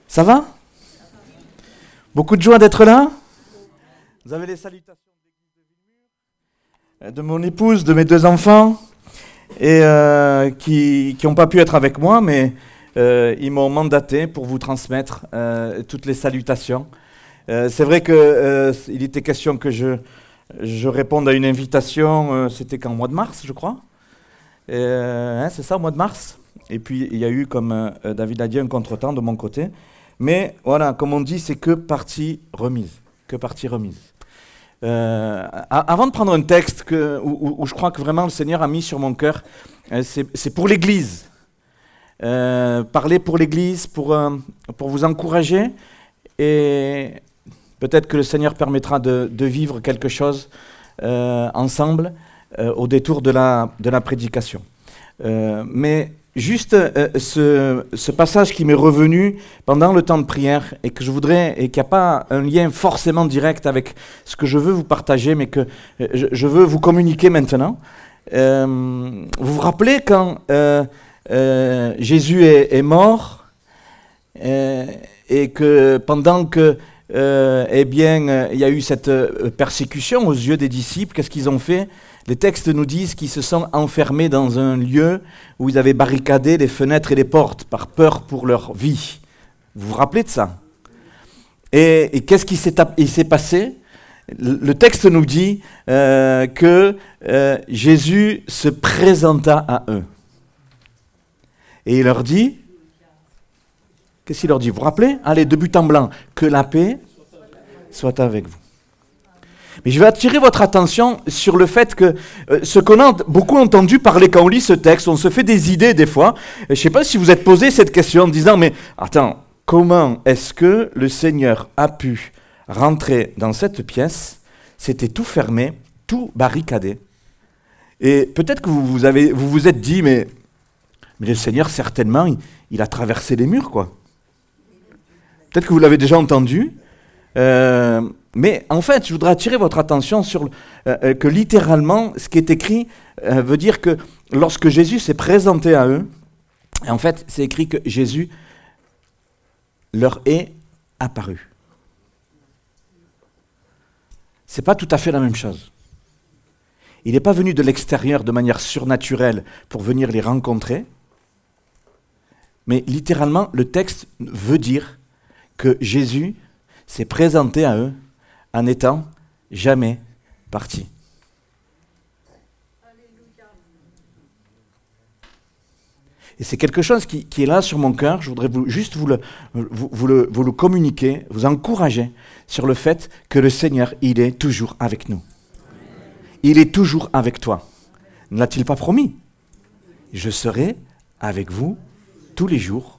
Ça va? Beaucoup de joie d'être là? Vous avez les salutations de mon épouse, de mes deux enfants, et qui n'ont pas pu être avec moi, mais ils m'ont mandaté pour vous transmettre toutes les salutations. C'est vrai qu'il était question que je réponde à une invitation, c'était qu'en mois de mars, je crois. C'est ça, au mois de mars. Et puis, il y a eu, comme David a dit, un contretemps de mon côté. Mais voilà, comme on dit, c'est que partie remise. Que partie remise. Avant de prendre un texte où je crois que vraiment le Seigneur a mis sur mon cœur, c'est pour l'Église. Parler pour l'Église, pour vous encourager. Et peut-être que le Seigneur permettra de vivre quelque chose ensemble au détour de la prédication. Mais juste ce passage qui m'est revenu pendant le temps de prière et que je voudrais, et qui n'a pas un lien forcément direct avec ce que je veux vous partager, mais que je veux vous communiquer maintenant. Vous vous rappelez quand Jésus est mort et que pendant que il y a eu cette persécution aux yeux des disciples, qu'est-ce qu'ils ont fait? Les textes nous disent qu'ils se sont enfermés dans un lieu où ils avaient barricadé les fenêtres et les portes par peur pour leur vie. Vous vous rappelez de ça? Et qu'est-ce qui s'est passé? Le texte nous dit que Jésus se présenta à eux. Et il leur dit, qu'est-ce qu'il leur dit? Vous vous rappelez? Allez, de but en blanc, que la paix soit avec vous. Mais je vais attirer votre attention sur le fait que ce qu'on a beaucoup entendu parler quand on lit ce texte, on se fait des idées des fois. Je ne sais pas si vous êtes posé cette question en disant, mais attends, comment est-ce que le Seigneur a pu rentrer dans cette pièce? C'était tout fermé, tout barricadé. Et peut-être que vous vous êtes dit, mais le Seigneur, certainement, il a traversé les murs, quoi. Peut-être que vous l'avez déjà entendu. Mais en fait, je voudrais attirer votre attention sur que littéralement, ce qui est écrit veut dire que lorsque Jésus s'est présenté à eux, en fait, c'est écrit que Jésus leur est apparu. C'est pas tout à fait la même chose. Il n'est pas venu de l'extérieur de manière surnaturelle pour venir les rencontrer, mais littéralement, le texte veut dire que Jésus s'est présenté à eux en n'étant jamais parti. Et c'est quelque chose qui est là sur mon cœur. Je voudrais vous le communiquer, vous encourager sur le fait que le Seigneur, il est toujours avec nous. Il est toujours avec toi. Ne l'a-t-il pas promis? Je serai avec vous tous les jours.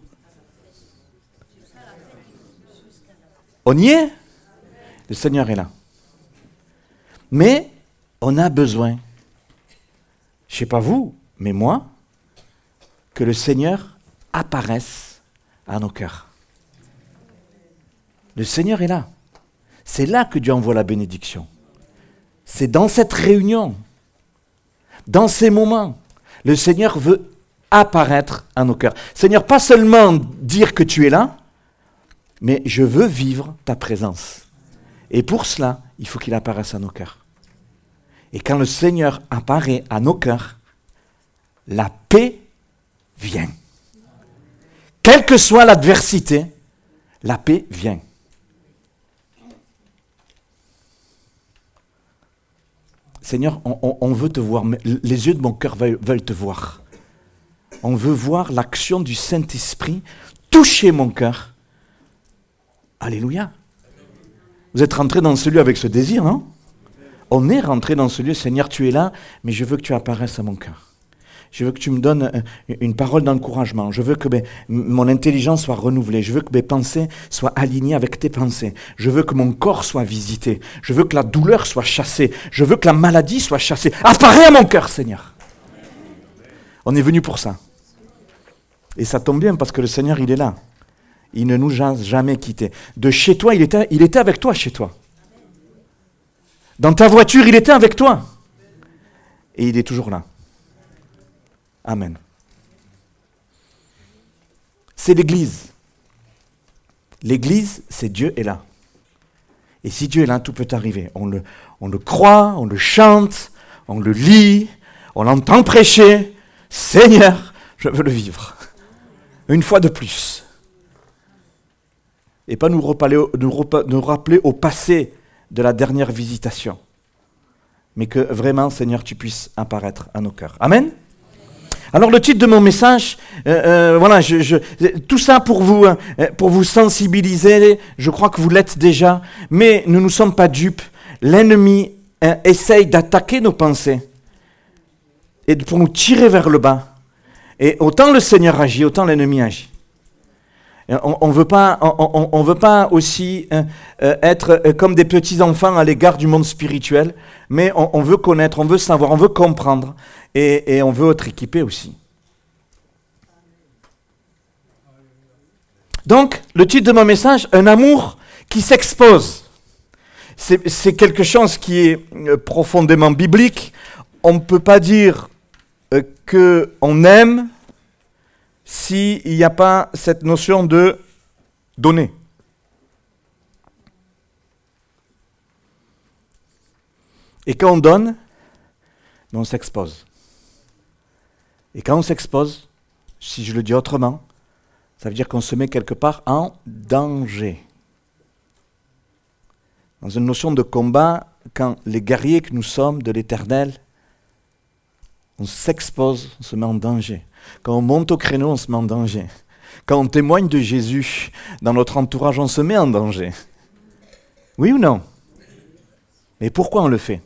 On y est? Le Seigneur est là. Mais on a besoin, je ne sais pas vous, mais moi, que le Seigneur apparaisse à nos cœurs. Le Seigneur est là. C'est là que Dieu envoie la bénédiction. C'est dans cette réunion, dans ces moments, le Seigneur veut apparaître à nos cœurs. Seigneur, pas seulement dire que tu es là, mais je veux vivre ta présence. Et pour cela, il faut qu'il apparaisse à nos cœurs. Et quand le Seigneur apparaît à nos cœurs, la paix vient. Quelle que soit l'adversité, la paix vient. Seigneur, on veut te voir, les yeux de mon cœur veulent te voir. On veut voir l'action du Saint-Esprit toucher mon cœur. Alléluia. Vous êtes rentrés dans ce lieu avec ce désir, non? On est rentré dans ce lieu, Seigneur, tu es là, mais je veux que tu apparaisses à mon cœur. Je veux que tu me donnes une parole d'encouragement. Je veux que mon intelligence soit renouvelée. Je veux que mes pensées soient alignées avec tes pensées. Je veux que mon corps soit visité. Je veux que la douleur soit chassée. Je veux que la maladie soit chassée. Apparais à mon cœur, Seigneur. On est venu pour ça. Et ça tombe bien parce que le Seigneur, il est là. Il ne nous a jamais quittés. De chez toi, il était avec toi chez toi. Dans ta voiture, il était avec toi. Et il est toujours là. Amen. C'est l'Église. L'Église, c'est Dieu est là. Et si Dieu est là, tout peut arriver. On le croit, on le chante, on le lit, on l'entend prêcher. Seigneur, je veux le vivre. Une fois de plus. Et pas nous rappeler au passé de la dernière visitation. Mais que vraiment, Seigneur, tu puisses apparaître à nos cœurs. Amen. Alors le titre de mon message, voilà, tout ça pour vous sensibiliser, je crois que vous l'êtes déjà, mais nous ne sommes pas dupes. L'ennemi essaye d'attaquer nos pensées et pour nous tirer vers le bas. Et autant le Seigneur agit, autant l'ennemi agit. On ne veut pas aussi être comme des petits enfants à l'égard du monde spirituel, mais on veut connaître, on veut savoir, on veut comprendre et on veut être équipé aussi. Donc, le titre de mon message, un amour qui s'expose. C'est quelque chose qui est profondément biblique. On ne peut pas dire qu'on aime s'il n'y a pas cette notion de donner. Et quand on donne, on s'expose. Et quand on s'expose, si je le dis autrement, ça veut dire qu'on se met quelque part en danger. Dans une notion de combat, quand les guerriers que nous sommes de l'Éternel, on s'expose, on se met en danger. Quand on monte au créneau, on se met en danger. Quand on témoigne de Jésus dans notre entourage, on se met en danger. Oui ou non? Mais pourquoi on le fait?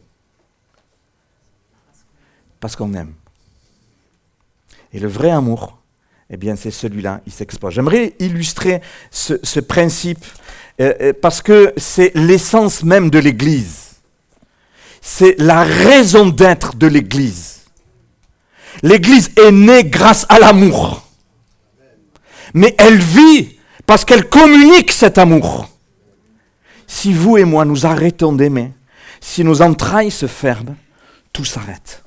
Parce qu'on aime. Et le vrai amour, eh bien c'est celui-là, il s'expose. J'aimerais illustrer ce principe parce que c'est l'essence même de l'Église. C'est la raison d'être de l'Église. L'Église est née grâce à l'amour. Mais elle vit parce qu'elle communique cet amour. Si vous et moi nous arrêtons d'aimer, si nos entrailles se ferment, tout s'arrête.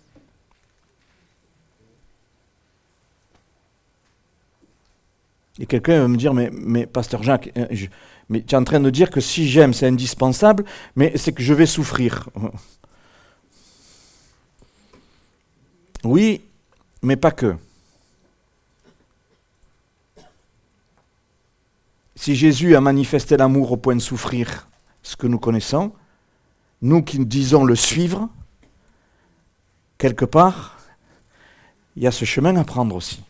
Et quelqu'un va me dire, mais Pasteur Jacques, mais tu es en train de dire que si j'aime, c'est indispensable, mais c'est que je vais souffrir. Oui, mais pas que. Si Jésus a manifesté l'amour au point de souffrir ce que nous connaissons, nous qui disons le suivre, quelque part, il y a ce chemin à prendre aussi.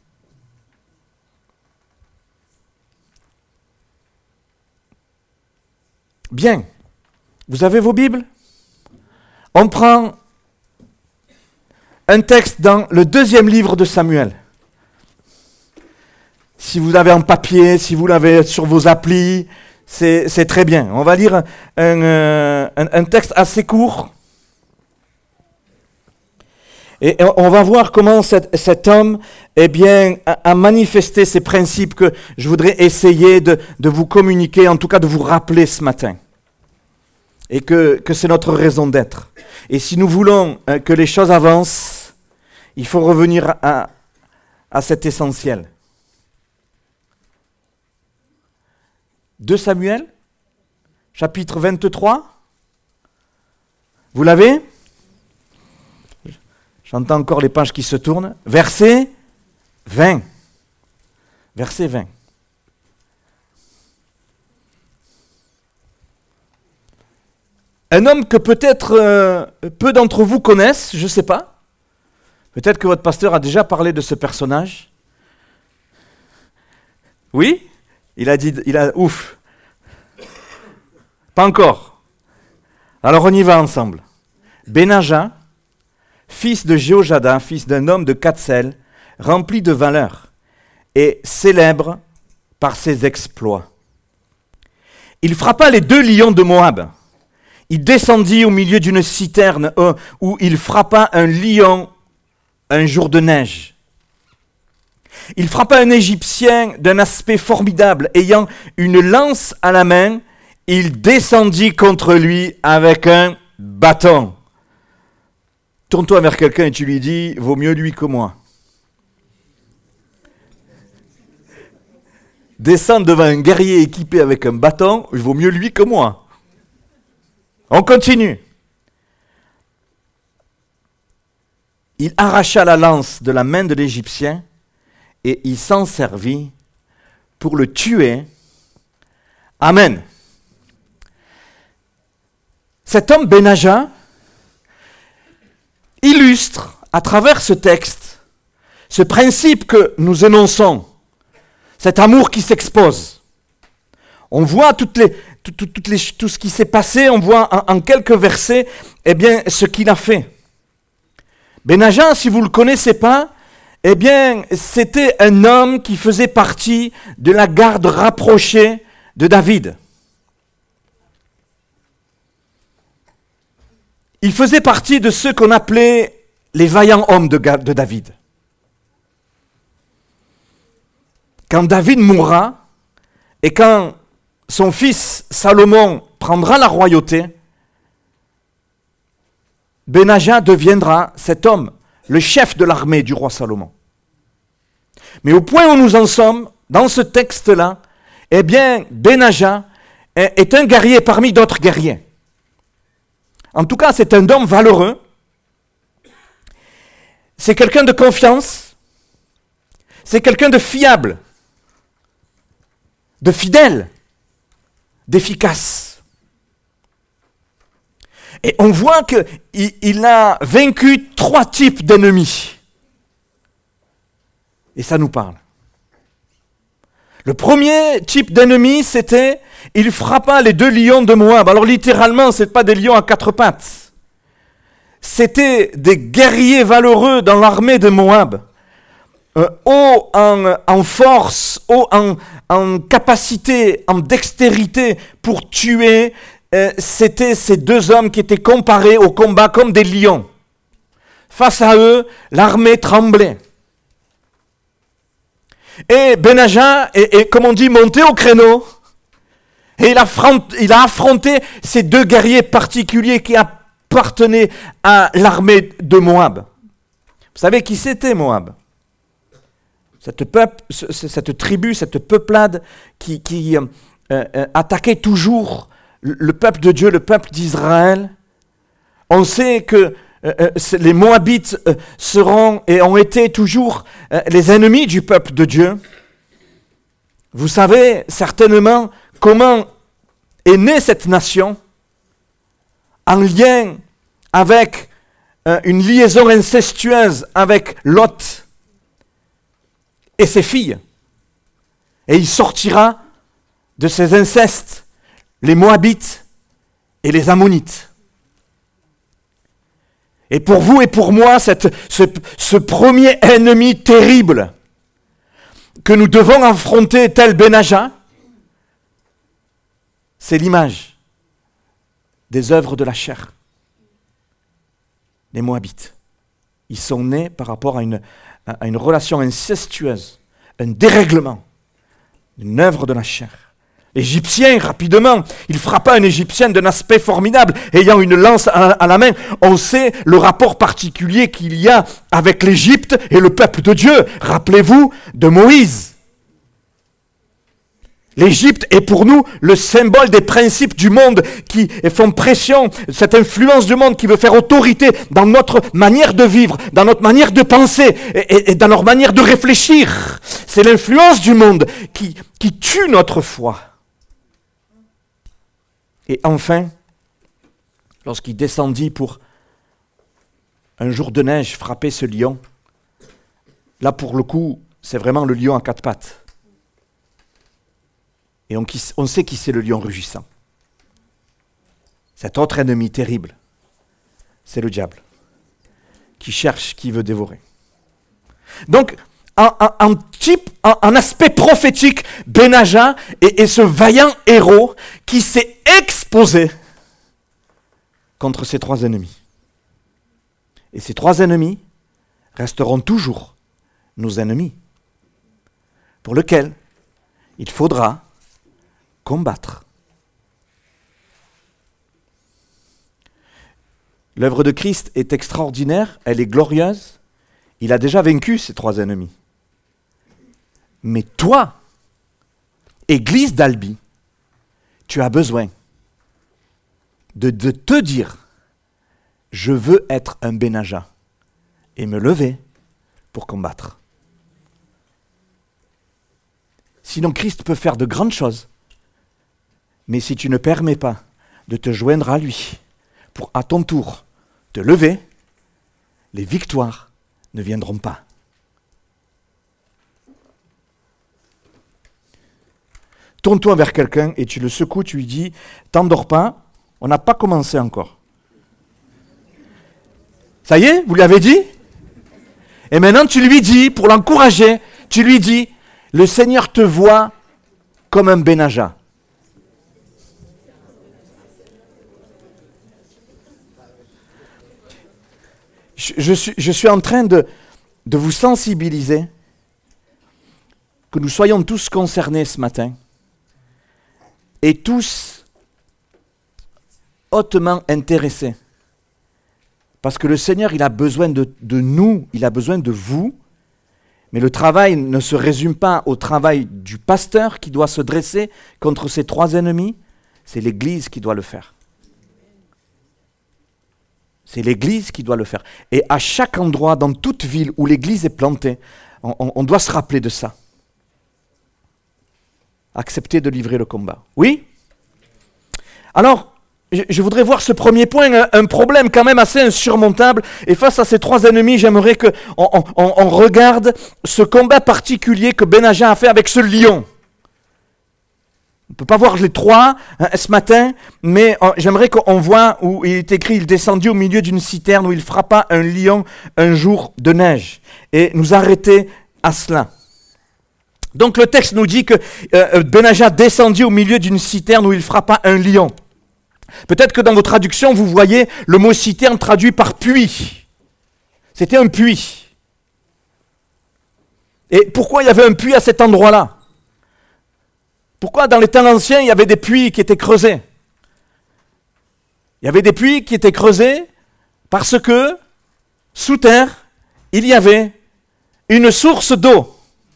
Bien, vous avez vos Bibles? On prend un texte dans le 2e livre de Samuel. Si vous l'avez en papier, si vous l'avez sur vos applis, c'est très bien. On va lire un texte assez court. Et on va voir comment cet homme a manifesté ces principes que je voudrais essayer de vous communiquer, en tout cas de vous rappeler ce matin. Et que c'est notre raison d'être. Et si nous voulons que les choses avancent, il faut revenir à cet essentiel. 2 Samuel, chapitre 23. Vous l'avez? J'entends encore les pages qui se tournent. Verset 20. Verset 20. Un homme que peut-être peu d'entre vous connaissent, je ne sais pas. Peut-être que votre pasteur a déjà parlé de ce personnage. Oui? Ouf. Pas encore. Alors on y va ensemble. Benaja, fils de Jéhojada, fils d'un homme de Katsel, rempli de valeur et célèbre par ses exploits. Il frappa les 2 lions de Moab. Il descendit au milieu d'une citerne où il frappa un lion un jour de neige. Il frappa un Égyptien d'un aspect formidable, ayant une lance à la main. Il descendit contre lui avec un bâton. Tourne-toi vers quelqu'un et tu lui dis, vaut mieux lui que moi. descendre devant un guerrier équipé avec un bâton, il vaut mieux lui que moi. On continue. Il arracha la lance de la main de l'Égyptien et il s'en servit pour le tuer. Amen. Cet homme Benaja illustre à travers ce texte ce principe que nous énonçons, cet amour qui s'expose. On voit tout ce qui s'est passé, on voit en quelques versets ce qu'il a fait. Benaja, si vous ne le connaissez pas, c'était un homme qui faisait partie de la garde rapprochée de David. Il faisait partie de ceux qu'on appelait les vaillants hommes de David. Quand David mourra et quand son fils Salomon prendra la royauté, Benaja deviendra cet homme, le chef de l'armée du roi Salomon. Mais au point où nous en sommes, dans ce texte-là, Benaja est un guerrier parmi d'autres guerriers. En tout cas, c'est un homme valeureux. C'est quelqu'un de confiance. C'est quelqu'un de fiable, de fidèle, d'efficace. Et on voit qu'il a vaincu 3 types d'ennemis. Et ça nous parle. Le premier type d'ennemi, c'était, il frappa les 2 lions de Moab. Alors littéralement, ce n'est pas des lions à 4 pattes. C'était des guerriers valeureux dans l'armée de Moab. Hauts en force, hauts en capacité, en dextérité pour tuer. C'était ces 2 hommes qui étaient comparés au combat comme des lions. Face à eux, l'armée tremblait. Et Benaja est, comme on dit, monté au créneau. Et il a affronté ces 2 guerriers particuliers qui appartenaient à l'armée de Moab. Vous savez qui c'était Moab ? Cette tribu, cette peuplade qui attaquait toujours le peuple de Dieu, le peuple d'Israël. On sait que les Moabites seront et ont été toujours les ennemis du peuple de Dieu. Vous savez certainement comment est née cette nation, en lien avec une liaison incestueuse avec Lot et ses filles. Et il sortira de ces incestes les Moabites et les Ammonites. Et pour vous et pour moi, ce premier ennemi terrible que nous devons affronter tel Benaja, c'est l'image des œuvres de la chair. Les Moabites. Ils sont nés par rapport à une relation incestueuse, un dérèglement, une œuvre de la chair. L'Égyptien, rapidement, il frappa un Égyptien d'un aspect formidable, ayant une lance à la main. On sait le rapport particulier qu'il y a avec l'Égypte et le peuple de Dieu. Rappelez-vous de Moïse. L'Égypte est pour nous le symbole des principes du monde qui font pression, cette influence du monde qui veut faire autorité dans notre manière de vivre, dans notre manière de penser et dans notre manière de réfléchir. C'est l'influence du monde qui tue notre foi. Et enfin, lorsqu'il descendit pour un jour de neige frapper ce lion, là pour le coup, c'est vraiment le lion à 4 pattes. Et on sait qui c'est le lion rugissant. Cet autre ennemi terrible, c'est le diable, qui cherche, qui veut dévorer. Donc, en aspect prophétique, Benaja est ce vaillant héros qui s'est exposé contre ces 3 ennemis. Et ces 3 ennemis resteront toujours nos ennemis, pour lesquels il faudra combattre. L'œuvre de Christ est extraordinaire, elle est glorieuse. Il a déjà vaincu ces 3 ennemis. Mais toi, Église d'Albi, tu as besoin de te dire, je veux être un Benaja et me lever pour combattre. Sinon, Christ peut faire de grandes choses, mais si tu ne permets pas de te joindre à lui pour, à ton tour, te lever, les victoires ne viendront pas. Tourne-toi vers quelqu'un et tu le secoues, tu lui dis, t'endors pas, on n'a pas commencé encore. Ça y est, vous lui avez dit? Et maintenant tu lui dis, pour l'encourager, tu lui dis, le Seigneur te voit comme un Benaja. Je suis en train de vous sensibiliser, que nous soyons tous concernés ce matin, et tous hautement intéressés. Parce que le Seigneur, il a besoin de nous, il a besoin de vous, mais le travail ne se résume pas au travail du pasteur qui doit se dresser contre ses 3 ennemis, c'est l'Église qui doit le faire. C'est l'Église qui doit le faire. Et à chaque endroit, dans toute ville où l'Église est plantée, on doit se rappeler de ça. Accepter de livrer le combat. Oui? Alors, je voudrais voir ce premier point, un problème quand même assez insurmontable. Et face à ces 3 ennemis, j'aimerais qu'on regarde ce combat particulier que Benaja a fait avec ce lion. On ne peut pas voir les 3 ce matin, mais j'aimerais qu'on voit où il est écrit « Il descendit au milieu d'une citerne où il frappa un lion un jour de neige » et nous arrêter à cela. Donc le texte nous dit que Benaja descendit au milieu d'une citerne où il frappa un lion. Peut-être que dans vos traductions, vous voyez le mot citerne traduit par puits. C'était un puits. Et pourquoi il y avait un puits à cet endroit-là? Pourquoi dans les temps anciens, il y avait des puits qui étaient creusés? Il y avait des puits qui étaient creusés parce que sous terre, il y avait une source d'eau.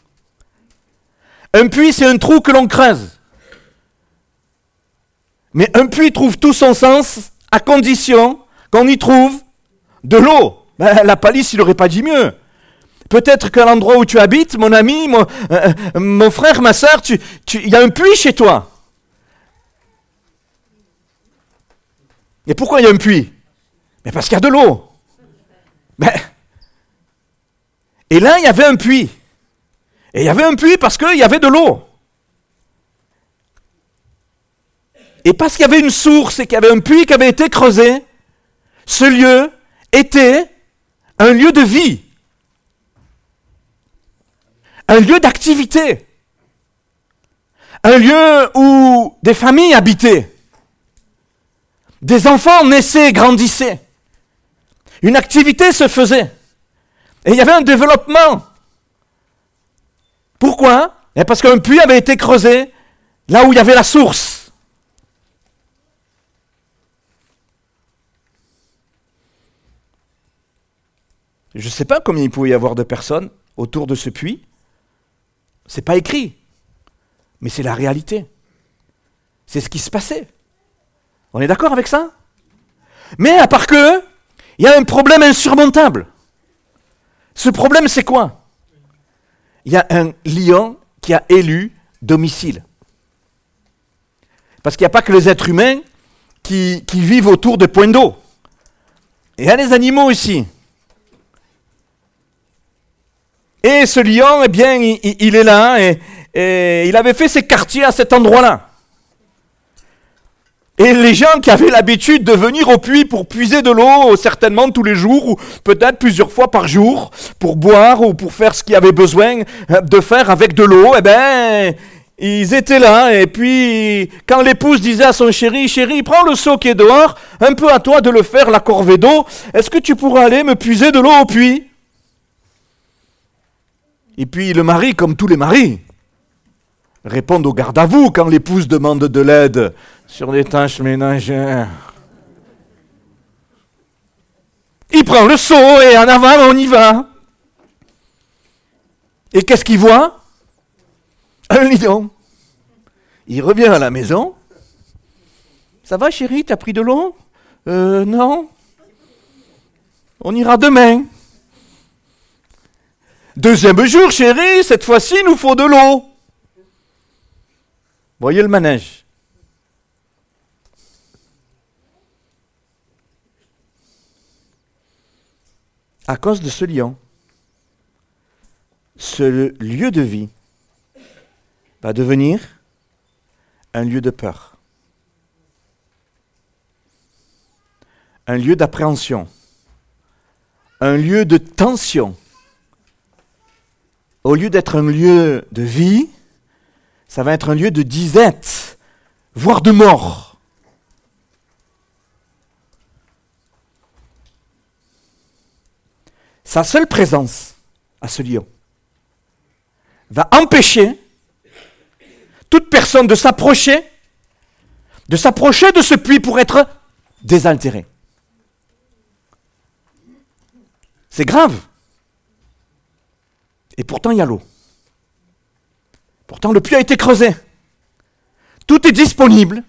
Un puits, c'est un trou que l'on creuse. Mais un puits trouve tout son sens à condition qu'on y trouve de l'eau. La palisse, il n'aurait pas dit mieux. Peut-être qu'à l'endroit où tu habites, mon ami, mon frère, ma soeur, il y a un puits chez toi. Et pourquoi il y a un puits? Mais parce qu'il y a de l'eau. Et là, il y avait un puits. Et il y avait un puits parce qu'il y avait de l'eau. Et parce qu'il y avait une source et qu'il y avait un puits qui avait été creusé, ce lieu était un lieu de vie. Un lieu d'activité. Un lieu où des familles habitaient. Des enfants naissaient et grandissaient. Une activité se faisait. Et il y avait un développement. Pourquoi? Parce qu'un puits avait été creusé là où il y avait la source. Je ne sais pas combien il pouvait y avoir de personnes autour de ce puits. C'est pas écrit. Mais c'est la réalité. C'est ce qui se passait. On est d'accord avec ça? Mais à part que, il y a un problème insurmontable. Ce problème, c'est quoi? Il y a un lion qui a élu domicile. Parce qu'il n'y a pas que les êtres humains qui vivent autour de points d'eau. Il y a les animaux aussi. Et ce lion, eh bien, il est là et il avait fait ses quartiers à cet endroit-là. Et les gens qui avaient l'habitude de venir au puits pour puiser de l'eau, certainement tous les jours, ou peut-être plusieurs fois par jour, pour boire ou pour faire ce qu'ils avaient besoin de faire avec de l'eau, eh bien, ils étaient là. Et puis, quand l'épouse disait à son chéri, « Chéri, prends le seau qui est dehors, un peu à toi de le faire, la corvée d'eau, est-ce que tu pourras aller me puiser de l'eau au puits ?» Et puis le mari, comme tous les maris, répond au garde à vous quand l'épouse demande de l'aide sur les tâches ménagères. Il prend le seau et en avant on y va. Et qu'est-ce qu'il voit? Un lion. Il revient à la maison. Ça va chérie, t'as pris de l'eau? Non. On ira demain. Deuxième jour, chérie, cette fois-ci, il nous faut de l'eau. Voyez le manège. À cause de ce lion, ce lieu de vie va devenir un lieu de peur, un lieu d'appréhension, un lieu de tension. Au lieu d'être un lieu de vie, ça va être un lieu de disette, voire de mort. Sa seule présence à ce lion va empêcher toute personne de s'approcher de ce puits pour être désaltéré. C'est grave. Et pourtant, il y a l'eau. Pourtant, le puits a été creusé. Tout est disponible.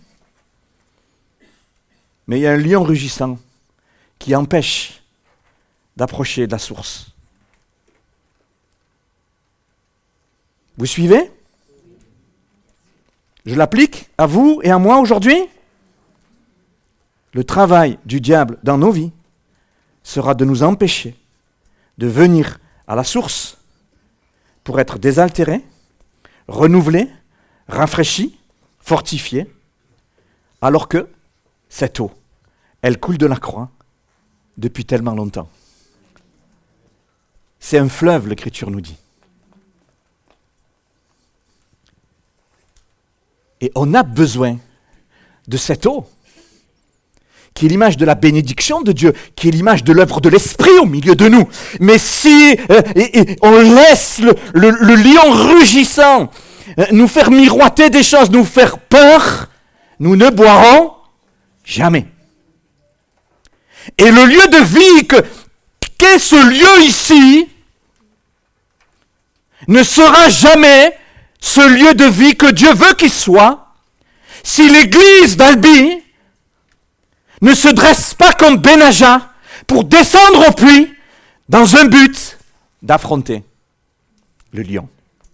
Mais il y a un lion rugissant qui empêche d'approcher de la source. Vous suivez? Je l'applique à vous et à moi aujourd'hui. Le travail du diable dans nos vies sera de nous empêcher de venir à la source pour être désaltéré, renouvelé, rafraîchi, fortifié, alors que cette eau, elle coule de la croix depuis tellement longtemps. C'est un fleuve, l'Écriture nous dit. Et on a besoin de cette eau, qui est l'image de la bénédiction de Dieu, qui est l'image de l'œuvre de l'Esprit au milieu de nous. Mais si on laisse le lion rugissant nous faire miroiter des choses, nous faire peur, nous ne boirons jamais. Et le lieu de vie qu'est ce lieu ici ne sera jamais ce lieu de vie que Dieu veut qu'il soit si l'église d'Albi ne se dresse pas comme Benaja pour descendre au puits dans un but d'affronter le lion.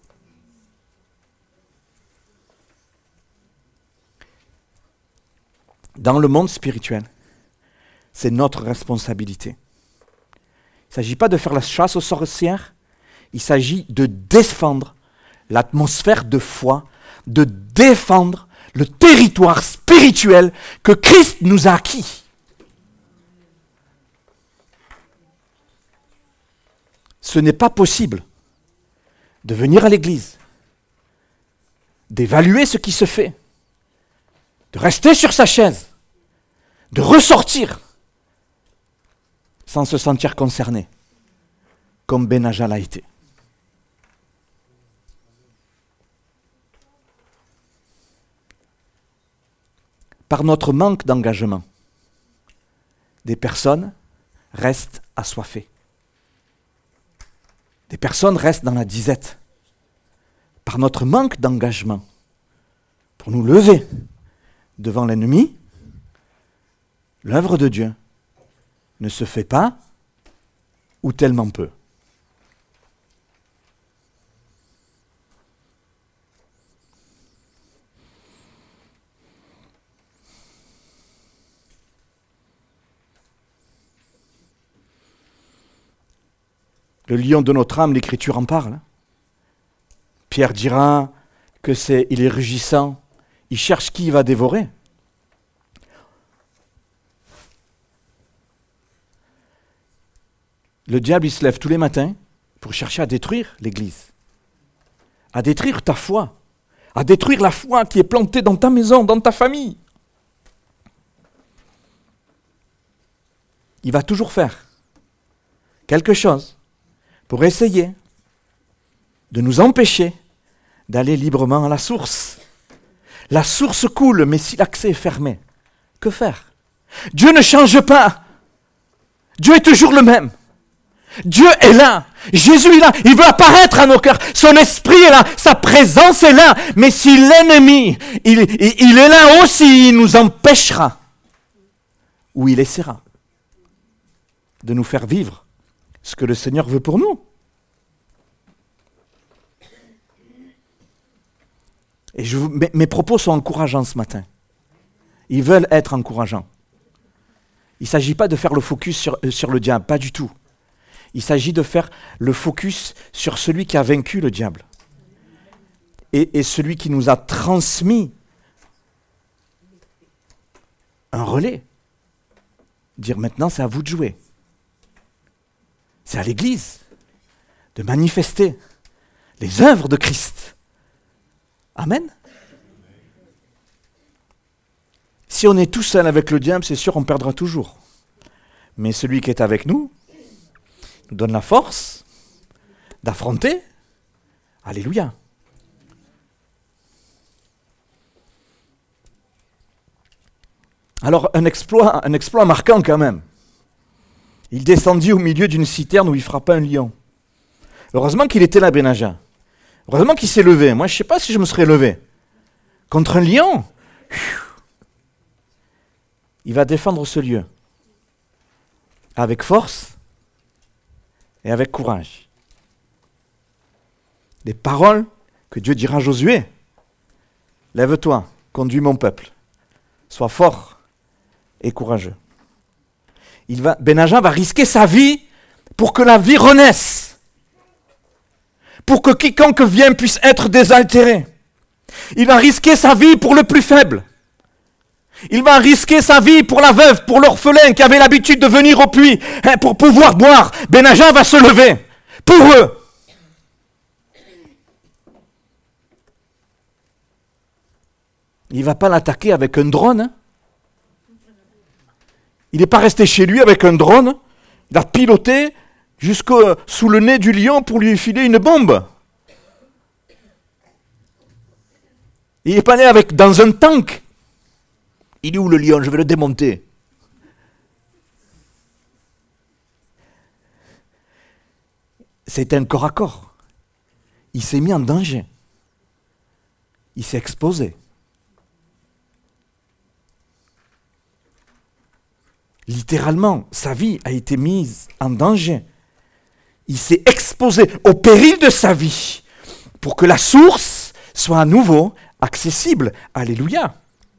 Dans le monde spirituel, c'est notre responsabilité. Il ne s'agit pas de faire la chasse aux sorcières, il s'agit de défendre l'atmosphère de foi, de défendre le territoire spirituel que Christ nous a acquis. Ce n'est pas possible de venir à l'église, d'évaluer ce qui se fait, de rester sur sa chaise, de ressortir sans se sentir concerné, comme Benaja l'a été. Par notre manque d'engagement, des personnes restent assoiffées. Des personnes restent dans la disette. Par notre manque d'engagement, pour nous lever devant l'ennemi, l'œuvre de Dieu ne se fait pas ou tellement peu. Le lion de notre âme, l'Écriture en parle. Pierre dira il est rugissant, il cherche qui il va dévorer. Le diable, il se lève tous les matins pour chercher à détruire l'Église, à détruire ta foi, à détruire la foi qui est plantée dans ta maison, dans ta famille. Il va toujours faire quelque chose pour essayer de nous empêcher d'aller librement à la source. La source coule, mais si l'accès est fermé, que faire? Dieu ne change pas. Dieu est toujours le même. Dieu est là. Jésus est là. Il veut apparaître à nos cœurs. Son esprit est là. Sa présence est là. Mais si l'ennemi, il est là aussi, il nous empêchera. Ou il essaiera de nous faire vivre ce que le Seigneur veut pour nous. Et mes propos sont encourageants ce matin. Ils veulent être encourageants. Il ne s'agit pas de faire le focus sur le diable, pas du tout. Il s'agit de faire le focus sur celui qui a vaincu le diable. Et celui qui nous a transmis un relais. Dire maintenant c'est à vous de jouer. C'est à l'Église de manifester les œuvres de Christ. Amen. Si on est tout seul avec le diable, c'est sûr on perdra toujours. Mais celui qui est avec nous donne la force d'affronter. Alléluia. Alors un exploit marquant quand même. Il descendit au milieu d'une citerne où il frappa un lion. Heureusement qu'il était là, Benaja. Heureusement qu'il s'est levé. Moi, je ne sais pas si je me serais levé. Contre un lion, il va défendre ce lieu. Avec force et avec courage. Les paroles que Dieu dira à Josué. Lève-toi, conduis mon peuple. Sois fort et courageux. Benaja va risquer sa vie pour que la vie renaisse. Pour que quiconque vient puisse être désaltéré. Il va risquer sa vie pour le plus faible. Il va risquer sa vie pour la veuve, pour l'orphelin qui avait l'habitude de venir au puits pour pouvoir boire. Benaja va se lever pour eux. Il ne va pas l'attaquer avec un drone. Hein. Il n'est pas resté chez lui avec un drone. Il a piloté sous le nez du lion pour lui filer une bombe. Il n'est pas allé dans un tank. Il est où le lion? Je vais le démonter. C'était un corps à corps. Il s'est mis en danger. Il s'est exposé. Littéralement, sa vie a été mise en danger. Il s'est exposé au péril de sa vie pour que la source soit à nouveau accessible. Alléluia.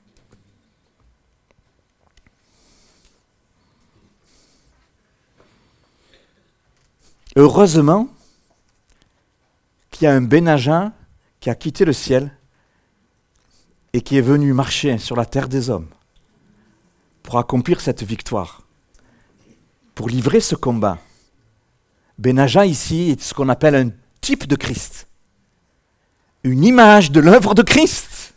Heureusement qu'il y a un Benaja qui a quitté le ciel et qui est venu marcher sur la terre des hommes pour accomplir cette victoire, pour livrer ce combat. Benaja ici est ce qu'on appelle un type de Christ, une image de l'œuvre de Christ.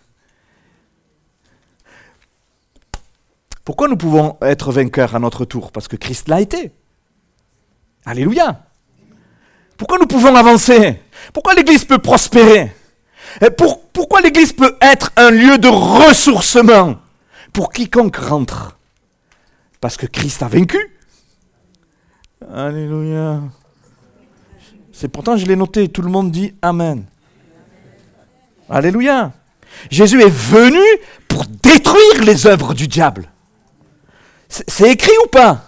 Pourquoi nous pouvons être vainqueurs à notre tour? Parce que Christ l'a été. Alléluia. Pourquoi nous pouvons avancer? Pourquoi l'Église peut prospérer? Pourquoi l'Église peut être un lieu de ressourcement pour quiconque rentre? Parce que Christ a vaincu. Alléluia. Pourtant je l'ai noté, tout le monde dit Amen. Alléluia. Jésus est venu pour détruire les œuvres du diable. C'est écrit ou pas?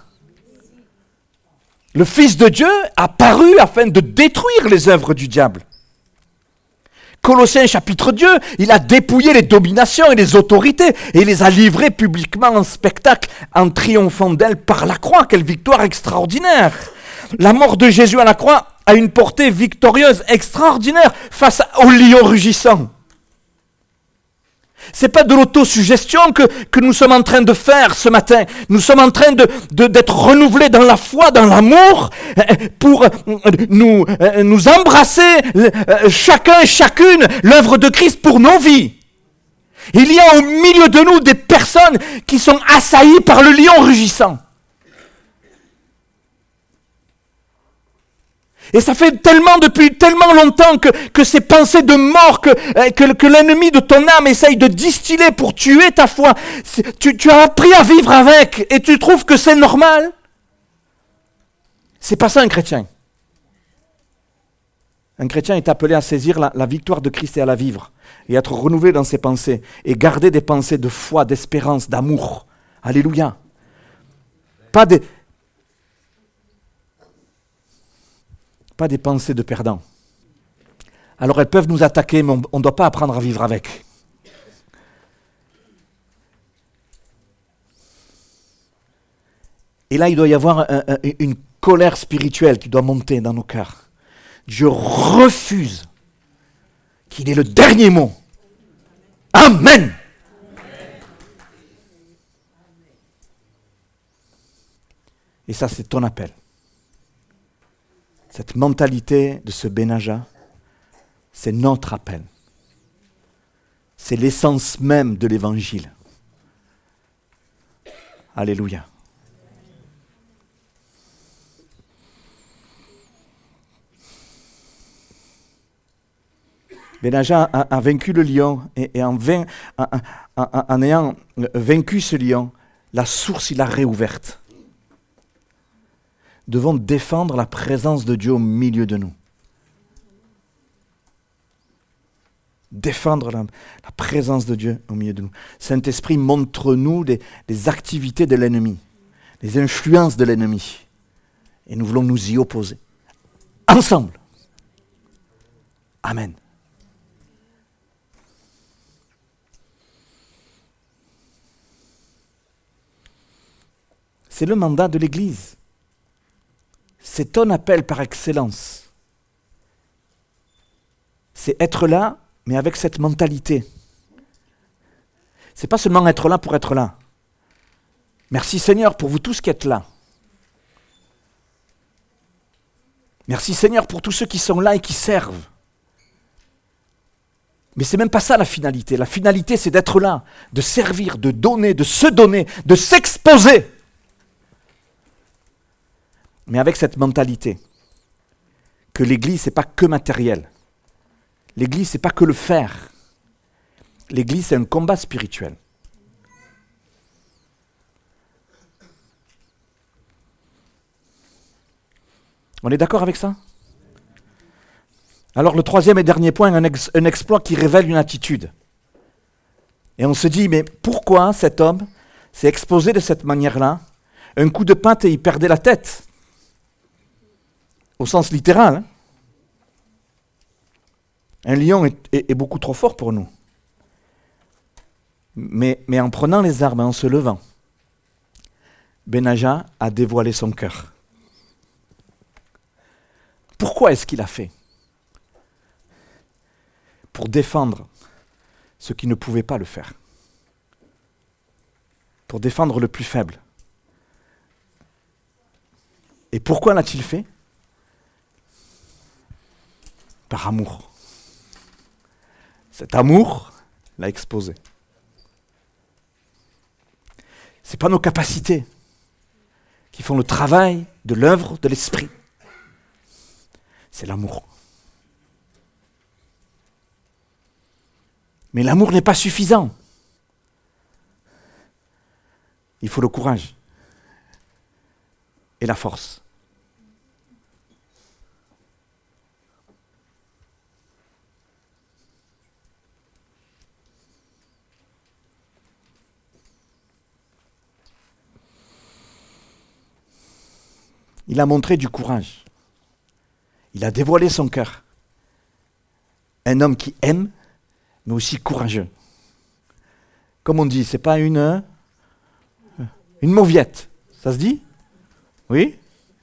Le Fils de Dieu a paru afin de détruire les œuvres du diable. Colossiens chapitre 2, il a dépouillé les dominations et les autorités et les a livrées publiquement en spectacle en triomphant d'elles par la croix. Quelle victoire extraordinaire! La mort de Jésus à la croix a une portée victorieuse extraordinaire face au lion rugissant. C'est pas de l'autosuggestion que nous sommes en train de faire ce matin. Nous sommes en train d'être renouvelés dans la foi, dans l'amour, pour nous embrasser chacun et chacune l'œuvre de Christ pour nos vies. Il y a au milieu de nous des personnes qui sont assaillies par le lion rugissant. Et ça fait depuis tellement longtemps que ces pensées de mort que l'ennemi de ton âme essaye de distiller pour tuer ta foi, tu as appris à vivre avec et tu trouves que c'est normal. C'est pas ça un chrétien. Un chrétien est appelé à saisir la victoire de Christ et à la vivre, et à être renouvelé dans ses pensées, et garder des pensées de foi, d'espérance, d'amour. Alléluia. Pas des pensées de perdants. Alors elles peuvent nous attaquer, mais on ne doit pas apprendre à vivre avec. Et là, il doit y avoir une colère spirituelle qui doit monter dans nos cœurs. Je refuse qu'il ait le dernier mot. Amen. Et ça, c'est ton appel. Cette mentalité de ce Benaja, c'est notre appel. C'est l'essence même de l'Évangile. Alléluia. Benaja a vaincu le lion, et en ayant vaincu ce lion, la source, il l'a réouverte. Nous devons défendre la présence de Dieu au milieu de nous. Défendre la présence de Dieu au milieu de nous. Saint-Esprit, montre-nous les activités de l'ennemi, les influences de l'ennemi. Et nous voulons nous y opposer. Ensemble. Amen. C'est le mandat de l'Église. C'est ton appel par excellence. C'est être là, mais avec cette mentalité. C'est pas seulement être là pour être là. Merci Seigneur pour vous tous qui êtes là. Merci Seigneur pour tous ceux qui sont là et qui servent. Mais c'est même pas ça la finalité. La finalité, c'est d'être là, de servir, de donner, de s'exposer. Mais avec cette mentalité que l'Église, c'est pas que matériel. L'Église, c'est pas que le faire. L'Église, c'est un combat spirituel. On est d'accord avec ça? Alors le troisième et dernier point, un exploit qui révèle une attitude. Et on se dit, mais pourquoi cet homme s'est exposé de cette manière-là? Un coup de patte et il perdait la tête. Au sens littéral. Hein? Un lion est beaucoup trop fort pour nous. Mais en prenant les armes et en se levant, Benaja a dévoilé son cœur. Pourquoi est-ce qu'il a fait? Pour défendre ceux qui ne pouvaient pas le faire. Pour défendre le plus faible. Et pourquoi l'a-t-il fait? Par amour. Cet amour l'a exposé. Ce n'est pas nos capacités qui font le travail de l'œuvre de l'esprit. C'est l'amour. Mais l'amour n'est pas suffisant. Il faut le courage et la force. Il a montré du courage. Il a dévoilé son cœur. Un homme qui aime, mais aussi courageux. Comme on dit, c'est pas une mauviette. Ça se dit? Oui?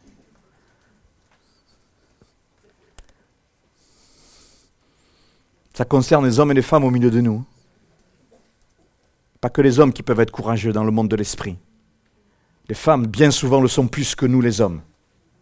Ça concerne les hommes et les femmes au milieu de nous. Pas que les hommes qui peuvent être courageux dans le monde de l'esprit. Les femmes, bien souvent, le sont plus que nous, les hommes.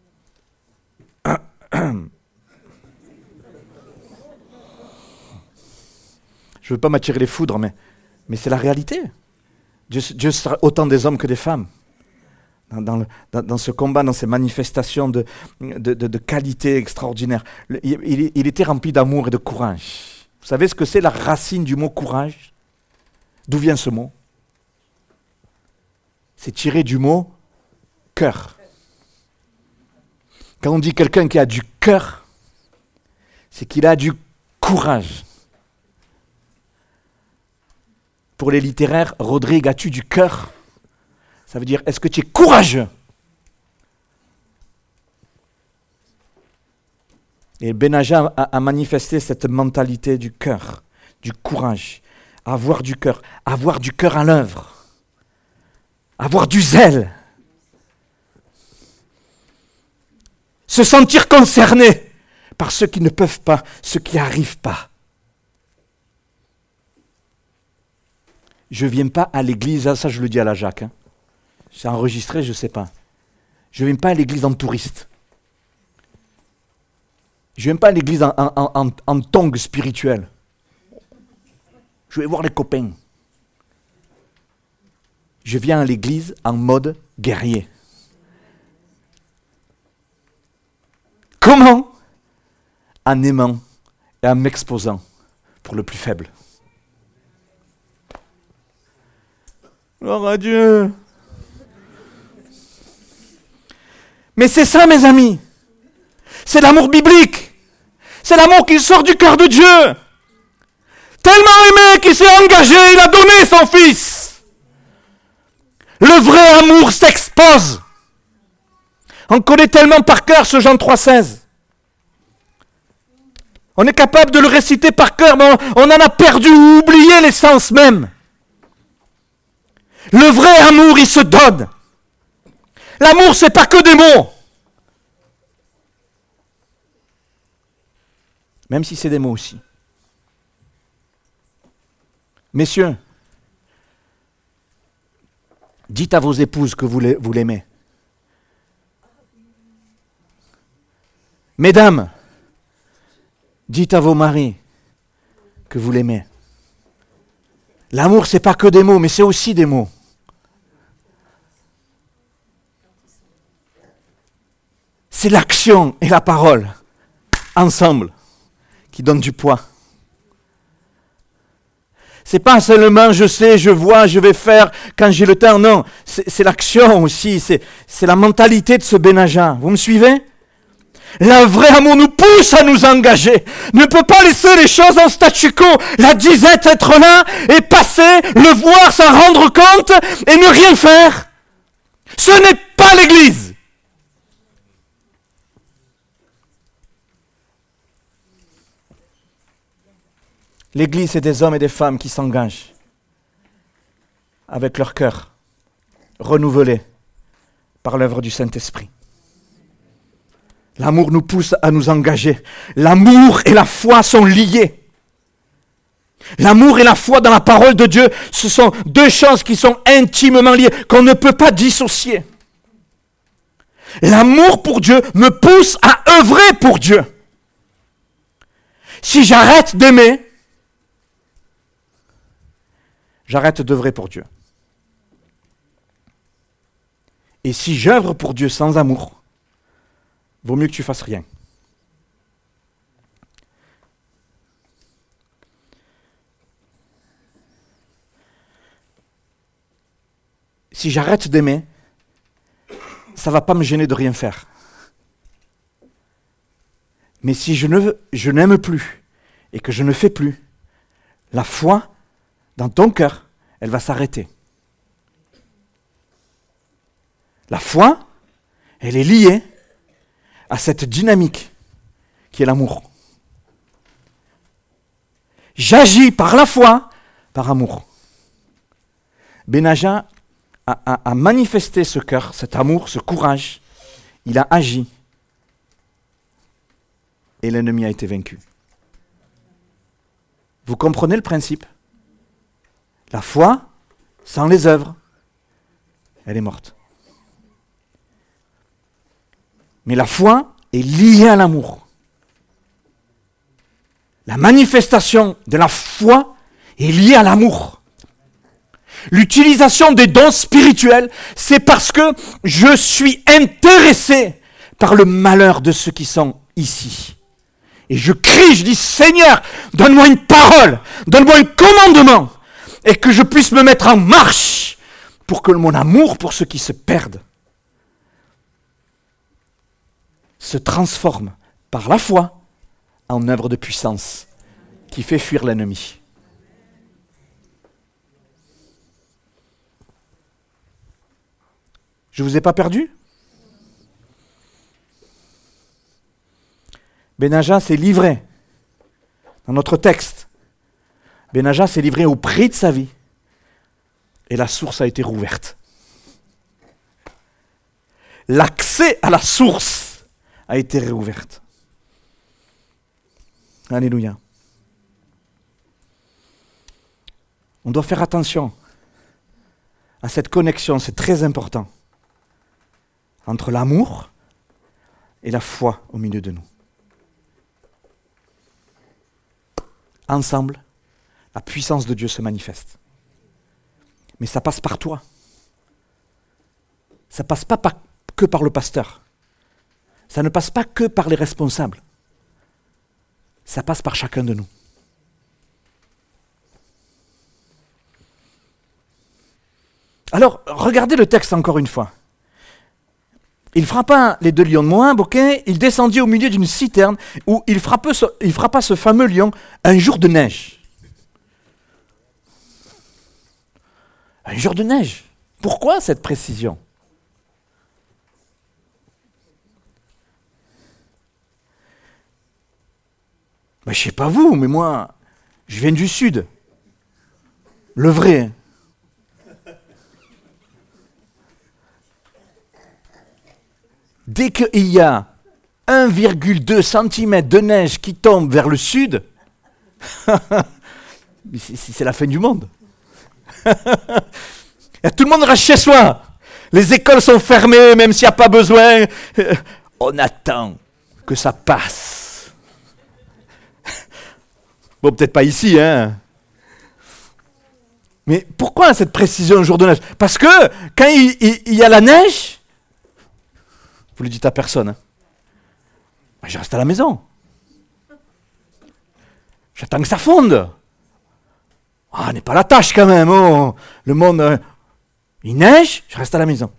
Je ne veux pas m'attirer les foudres, mais c'est la réalité. Dieu sera autant des hommes que des femmes. Dans ce combat, dans ces manifestations de qualité extraordinaire. Il était rempli d'amour et de courage. Vous savez ce que c'est la racine du mot courage? D'où vient ce mot? C'est tiré du mot cœur. Quand on dit quelqu'un qui a du cœur, c'est qu'il a du courage. Pour les littéraires, Rodrigue, as-tu du cœur? Ça veut dire, est-ce que tu es courageux? Et Benaja a manifesté cette mentalité du cœur, du courage, avoir du cœur à l'œuvre, avoir du zèle, se sentir concerné par ceux qui ne peuvent pas, ceux qui n'arrivent pas. Je ne viens pas à l'église, ça je le dis à la Jacques, c'est enregistré, je ne sais pas. Je ne viens pas à l'église en touriste. Je ne viens pas à l'église en tongue spirituelle. Je vais voir les copains. Je viens à l'église en mode guerrier. Comment? En aimant et en m'exposant pour le plus faible. Gloire à Dieu. Mais c'est ça, mes amis. C'est l'amour biblique. C'est l'amour qui sort du cœur de Dieu. Tellement aimé qu'il s'est engagé, il a donné son fils. Le vrai amour s'expose. On connaît tellement par cœur ce Jean 3,16. On est capable de le réciter par cœur, mais on en a perdu ou oublié l'essence même. Le vrai amour, il se donne. L'amour, c'est pas que des mots. Même si c'est des mots aussi. Messieurs, dites à vos épouses que vous l'aimez. Mesdames, dites à vos maris que vous l'aimez. L'amour, c'est pas que des mots, mais c'est aussi des mots. C'est l'action et la parole, ensemble, qui donnent du poids. C'est pas seulement je sais, je vois, je vais faire quand j'ai le temps, non. C'est l'action aussi, c'est la mentalité de ce Benaja. Vous me suivez? Le vrai amour nous pousse à nous engager. Ne peut pas laisser les choses en statu quo. La disette être là et passer, le voir, s'en rendre compte et ne rien faire. Ce n'est pas l'Église. L'Église, c'est des hommes et des femmes qui s'engagent avec leur cœur renouvelé par l'œuvre du Saint-Esprit. L'amour nous pousse à nous engager. L'amour et la foi sont liés. L'amour et la foi dans la parole de Dieu, ce sont deux choses qui sont intimement liées, qu'on ne peut pas dissocier. L'amour pour Dieu me pousse à œuvrer pour Dieu. Si j'arrête d'aimer, j'arrête d'œuvrer pour Dieu. Et si j'œuvre pour Dieu sans amour, vaut mieux que tu fasses rien. Si j'arrête d'aimer, ça ne va pas me gêner de rien faire. Mais si je n'aime plus et que je ne fais plus, la foi dans ton cœur, elle va s'arrêter. La foi, elle est liée à cette dynamique qui est l'amour. J'agis par la foi, par amour. Benaja a manifesté ce cœur, cet amour, ce courage. Il a agi. Et l'ennemi a été vaincu. Vous comprenez le principe? La foi, sans les œuvres, elle est morte. Mais la foi est liée à l'amour. La manifestation de la foi est liée à l'amour. L'utilisation des dons spirituels, c'est parce que je suis intéressé par le malheur de ceux qui sont ici. Et je crie, je dis, Seigneur, donne-moi une parole, donne-moi un commandement, et que je puisse me mettre en marche pour que mon amour pour ceux qui se perdent se transforme par la foi en œuvre de puissance qui fait fuir l'ennemi. Je ne vous ai pas perdu? Benaja s'est livré dans notre texte. Benaja s'est livré au prix de sa vie et la source a été rouverte. L'accès à la source a été réouverte. Alléluia. On doit faire attention à cette connexion, c'est très important, entre l'amour et la foi au milieu de nous. Ensemble, la puissance de Dieu se manifeste. Mais ça passe par toi. Ça ne passe pas que par le pasteur. Ça ne passe pas que par les responsables. Ça passe par chacun de nous. Alors, regardez le texte encore une fois. Il frappa les 2 lions de Moab, ok? Il descendit au milieu d'une citerne où il frappa ce fameux lion un jour de neige. Un jour de neige. Pourquoi cette précision? Ben, je ne sais pas vous, mais moi, je viens du sud. Le vrai. Dès qu'il y a 1,2 cm de neige qui tombe vers le sud, c'est la fin du monde. Et tout le monde reste chez soi. Les écoles sont fermées, même s'il n'y a pas besoin. On attend que ça passe. Bon, peut-être pas ici, hein. Mais pourquoi cette précision jour de neige? Parce que quand il y a la neige, vous le dites à personne, hein. Je reste à la maison. J'attends que ça fonde. Ah, n'est pas la tâche quand même. Oh. Le monde, il neige, je reste à la maison.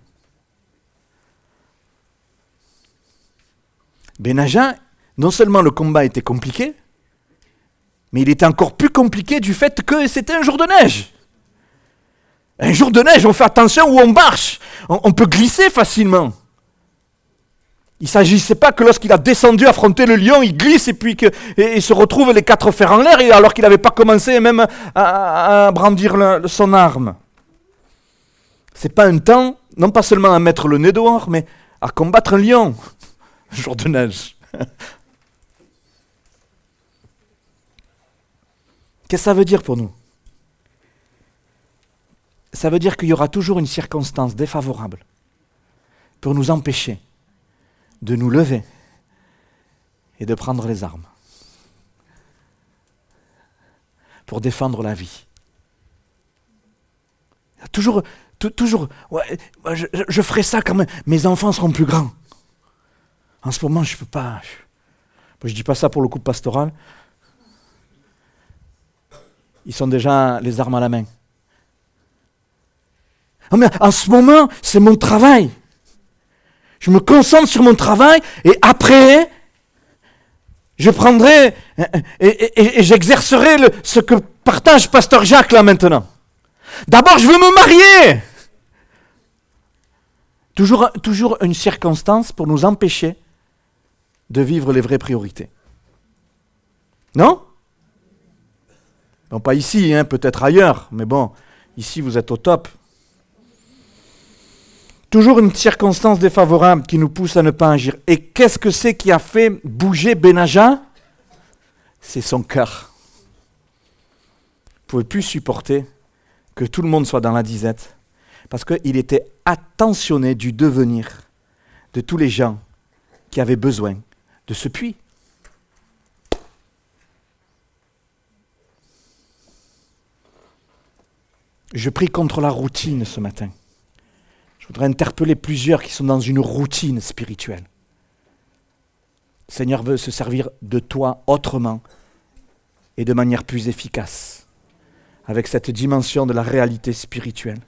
Benaja, non seulement le combat était compliqué, mais il était encore plus compliqué du fait que c'était un jour de neige. Un jour de neige, on fait attention où on marche. On peut glisser facilement. Il ne s'agissait pas que lorsqu'il a descendu affronter le lion, il glisse et puis il se retrouve les 4 fers en l'air alors qu'il n'avait pas commencé même à brandir son arme. C'est pas un temps, non pas seulement à mettre le nez dehors, mais à combattre un lion. Un jour de neige. Qu'est-ce que ça veut dire pour nous? Ça veut dire qu'il y aura toujours une circonstance défavorable pour nous empêcher de nous lever et de prendre les armes pour défendre la vie. Toujours, ouais, je ferai ça quand mes enfants seront plus grands. En ce moment, je ne peux pas. Je ne dis pas ça pour le couple pastoral. Ils sont déjà les armes à la main. Oh, mais en ce moment, c'est mon travail. Je me concentre sur mon travail et après, je prendrai et j'exercerai ce que partage Pasteur Jacques là maintenant. D'abord, je veux me marier. Toujours une circonstance pour nous empêcher de vivre les vraies priorités. Non? Non, pas ici, hein, peut-être ailleurs, mais bon, ici vous êtes au top. Toujours une circonstance défavorable qui nous pousse à ne pas agir. Et qu'est-ce que c'est qui a fait bouger Benaja? C'est son cœur. Il ne pouvait plus supporter que tout le monde soit dans la disette, parce qu'il était attentionné du devenir de tous les gens qui avaient besoin de ce puits. Je prie contre la routine ce matin. Je voudrais interpeller plusieurs qui sont dans une routine spirituelle. Le Seigneur veut se servir de toi autrement et de manière plus efficace, avec cette dimension de la réalité spirituelle.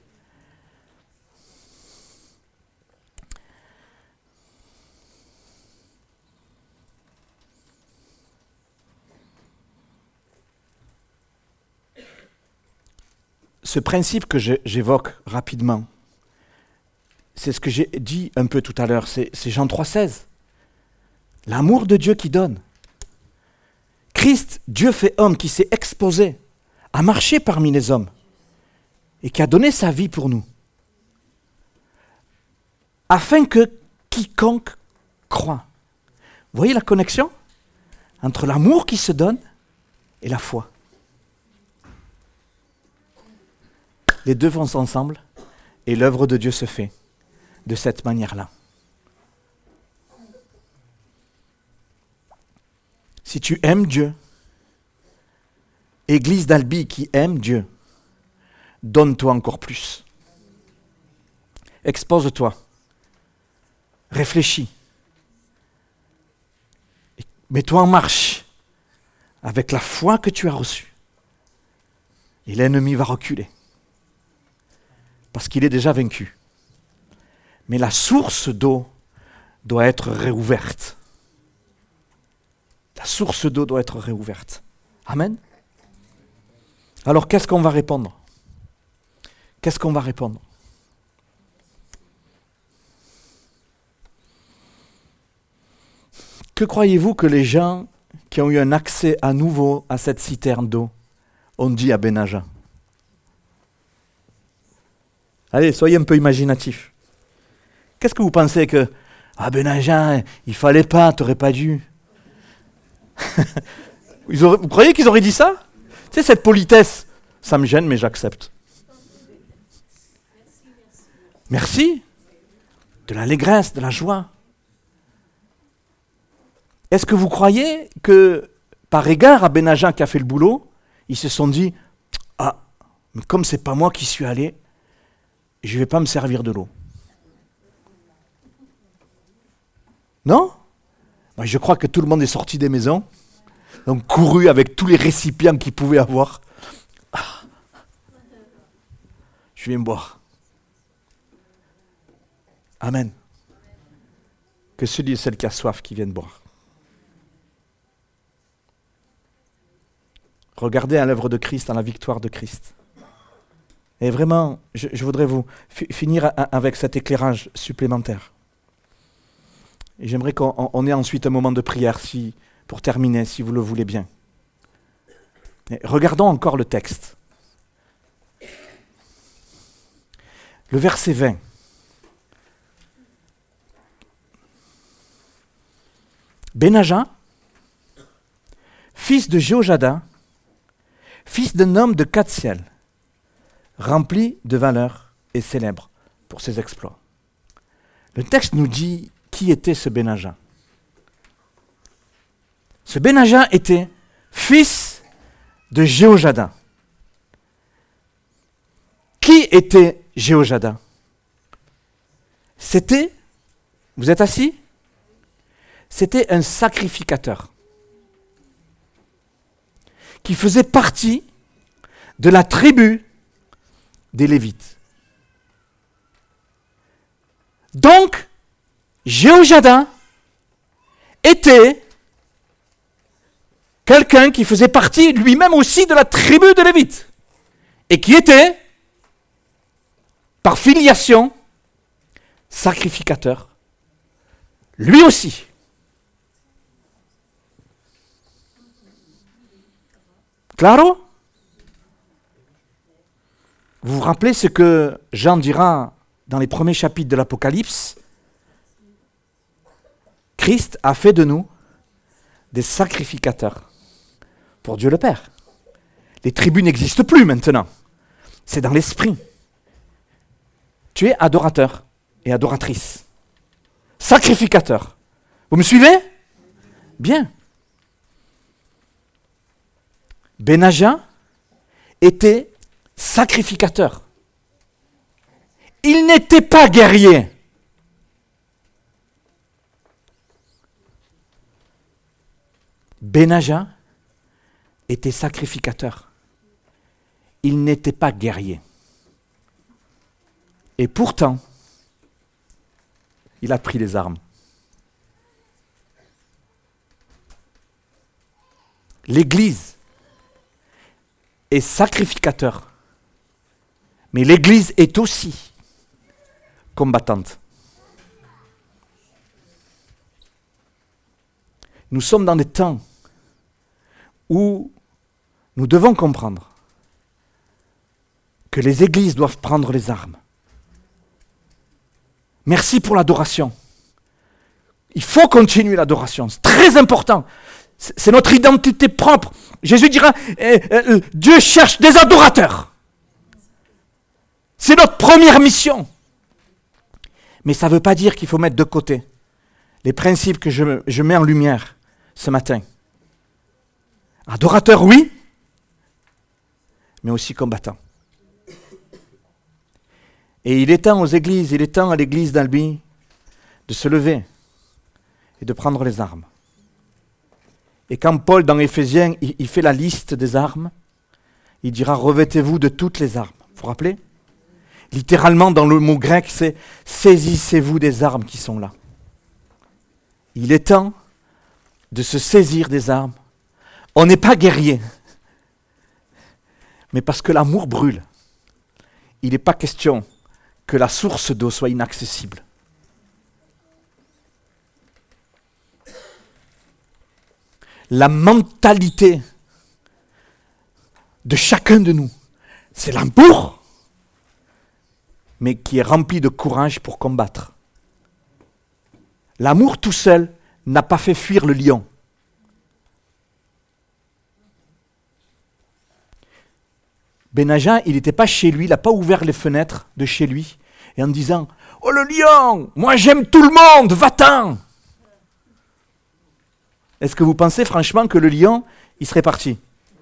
ce principe que j'évoque rapidement, c'est ce que j'ai dit un peu tout à l'heure, c'est Jean 3,16. L'amour de Dieu qui donne. Christ, Dieu fait homme, qui s'est exposé, a marché parmi les hommes et qui a donné sa vie pour nous, afin que quiconque croit. Vous voyez la connexion entre l'amour qui se donne et la foi. Les deux vont ensemble et l'œuvre de Dieu se fait de cette manière-là. Si tu aimes Dieu, Église d'Albi qui aime Dieu, donne-toi encore plus. Expose-toi. Réfléchis. Mets-toi en marche avec la foi que tu as reçue. Et l'ennemi va reculer. Parce qu'il est déjà vaincu. Mais la source d'eau doit être réouverte. La source d'eau doit être réouverte. Amen. Alors qu'est-ce qu'on va répondre? Qu'est-ce qu'on va répondre? Que croyez-vous que les gens qui ont eu un accès à nouveau à cette citerne d'eau ont dit à Benaja? Allez, soyez un peu imaginatifs. Qu'est-ce que vous pensez que Benaja, il fallait pas, t'aurais pas dû? Vous croyez qu'ils auraient dit ça? Tu sais, cette politesse, ça me gêne, mais j'accepte. Merci. De l'allégresse, de la joie. Est-ce que vous croyez que, par égard à Benaja qui a fait le boulot, ils se sont dit « Ah, mais comme c'est pas moi qui suis allé, je ne vais pas me servir de l'eau. » Non? Moi, je crois que tout le monde est sorti des maisons, donc couru avec tous les récipients qu'ils pouvaient avoir. Ah, je viens boire. Amen. Que celui et celle qui a soif qui viennent boire. Regardez à l'œuvre de Christ, à la victoire de Christ. Et vraiment, je voudrais vous finir avec cet éclairage supplémentaire. Et j'aimerais qu'on ait ensuite un moment de prière pour terminer, si vous le voulez bien. Et regardons encore le texte. Le verset 20. Benaja, fils de Jéhojada, fils d'un homme de Katsiel, rempli de valeur et célèbre pour ses exploits. Le texte nous dit qui était ce Benaja. Ce Benaja était fils de Jéhojada. Qui était Jéhojada? C'était, vous êtes assis? C'était un sacrificateur qui faisait partie de la tribu des Lévites. Donc, Jéhojada était quelqu'un qui faisait partie lui-même aussi de la tribu des Lévites et qui était, par filiation, sacrificateur, lui aussi. Claro? Vous vous rappelez ce que Jean dira dans les premiers chapitres de l'Apocalypse? Christ a fait de nous des sacrificateurs pour Dieu le Père. Les tribus n'existent plus maintenant. C'est dans l'esprit. Tu es adorateur et adoratrice. Sacrificateur. Vous me suivez? Bien. Benaja était sacrificateur. Il n'était pas guerrier. Benaja était sacrificateur. Il n'était pas guerrier. Et pourtant, il a pris les armes. L'Église est sacrificateur Mais l'Église est aussi combattante. Nous sommes dans des temps où nous devons comprendre que les églises doivent prendre les armes. Merci pour l'adoration. Il faut continuer l'adoration, c'est très important. C'est notre identité propre. Jésus dira, Dieu cherche des adorateurs. C'est notre première mission. Mais ça ne veut pas dire qu'il faut mettre de côté les principes que je mets en lumière ce matin. Adorateur, oui, mais aussi combattant. Et il est temps aux églises, il est temps à l'église d'Albi de se lever et de prendre les armes. Et quand Paul, dans Éphésiens, il fait la liste des armes, il dira « Revêtez-vous de toutes les armes ». Vous vous rappelez ? Littéralement, dans le mot grec, c'est « Saisissez-vous des armes qui sont là ». Il est temps de se saisir des armes. On n'est pas guerrier, mais parce que l'amour brûle, il n'est pas question que la source d'eau soit inaccessible. La mentalité de chacun de nous, c'est l'amour, mais qui est rempli de courage pour combattre. L'amour tout seul n'a pas fait fuir le lion. Benaja, il n'était pas chez lui, il n'a pas ouvert les fenêtres de chez lui, et en disant « Oh le lion, moi j'aime tout le monde, va-t'en » Est-ce que vous pensez franchement que le lion, il serait parti ?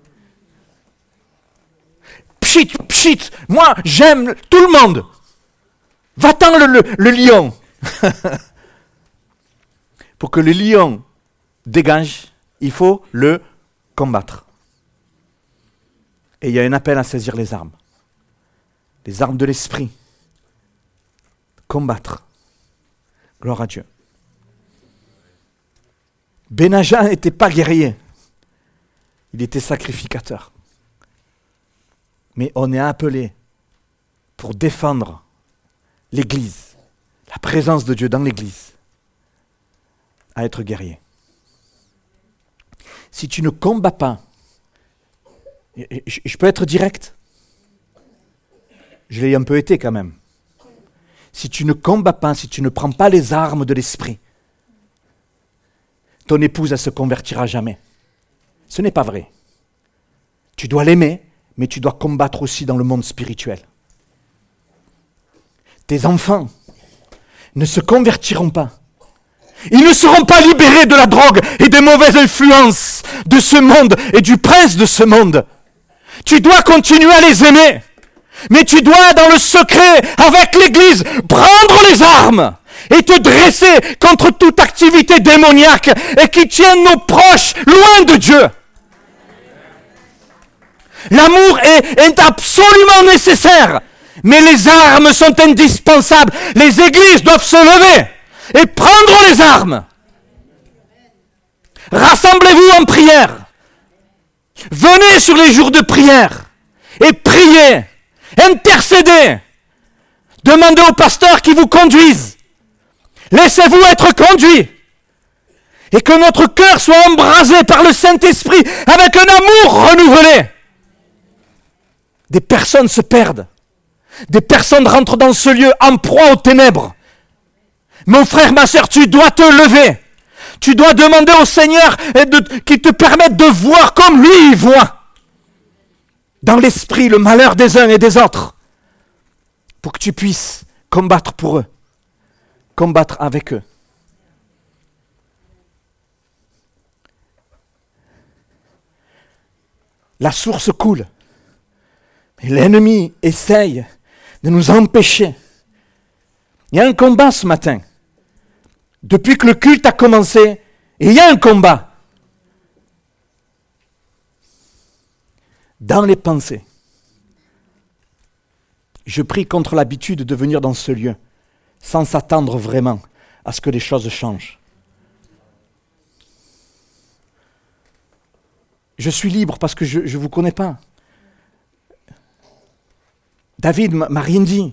Pchit, pchit, moi j'aime tout le monde. Va-t'en le lion. Pour que le lion dégage, il faut le combattre. Et il y a un appel à saisir les armes de l'esprit. Combattre. Gloire à Dieu. Benaja n'était pas guerrier, il était sacrificateur. Mais on est appelé pour défendre l'Église, la présence de Dieu dans l'Église, à être guerrier. Si tu ne combats pas, je peux être direct, je l'ai un peu été quand même. Si tu ne combats pas, si tu ne prends pas les armes de l'esprit, ton épouse, elle se convertira jamais. Ce n'est pas vrai. Tu dois l'aimer, mais tu dois combattre aussi dans le monde spirituel. Tes enfants ne se convertiront pas. Ils ne seront pas libérés de la drogue et des mauvaises influences de ce monde et du prince de ce monde. Tu dois continuer à les aimer, mais tu dois, dans le secret, avec l'Église, prendre les armes et te dresser contre toute activité démoniaque et qui tienne nos proches loin de Dieu. L'amour est absolument nécessaire, mais les armes sont indispensables. Les églises doivent se lever et prendre les armes. Rassemblez-vous en prière. Venez sur les jours de prière et priez, intercédez. Demandez au pasteur qui vous conduise. Laissez-vous être conduit. Et que notre cœur soit embrasé par le Saint-Esprit avec un amour renouvelé. Des personnes se perdent. Des personnes rentrent dans ce lieu en proie aux ténèbres. Mon frère, ma sœur, tu dois te lever. Tu dois demander au Seigneur qu'il te permette de voir comme lui il voit. Dans l'esprit, le malheur des uns et des autres. Pour que tu puisses combattre pour eux. Combattre avec eux. La source coule. Et l'ennemi essaye de nous empêcher. Il y a un combat ce matin. Depuis que le culte a commencé, il y a un combat. Dans les pensées. Je prie contre l'habitude de venir dans ce lieu, sans s'attendre vraiment à ce que les choses changent. Je suis libre parce que je ne vous connais pas. David m'a rien dit.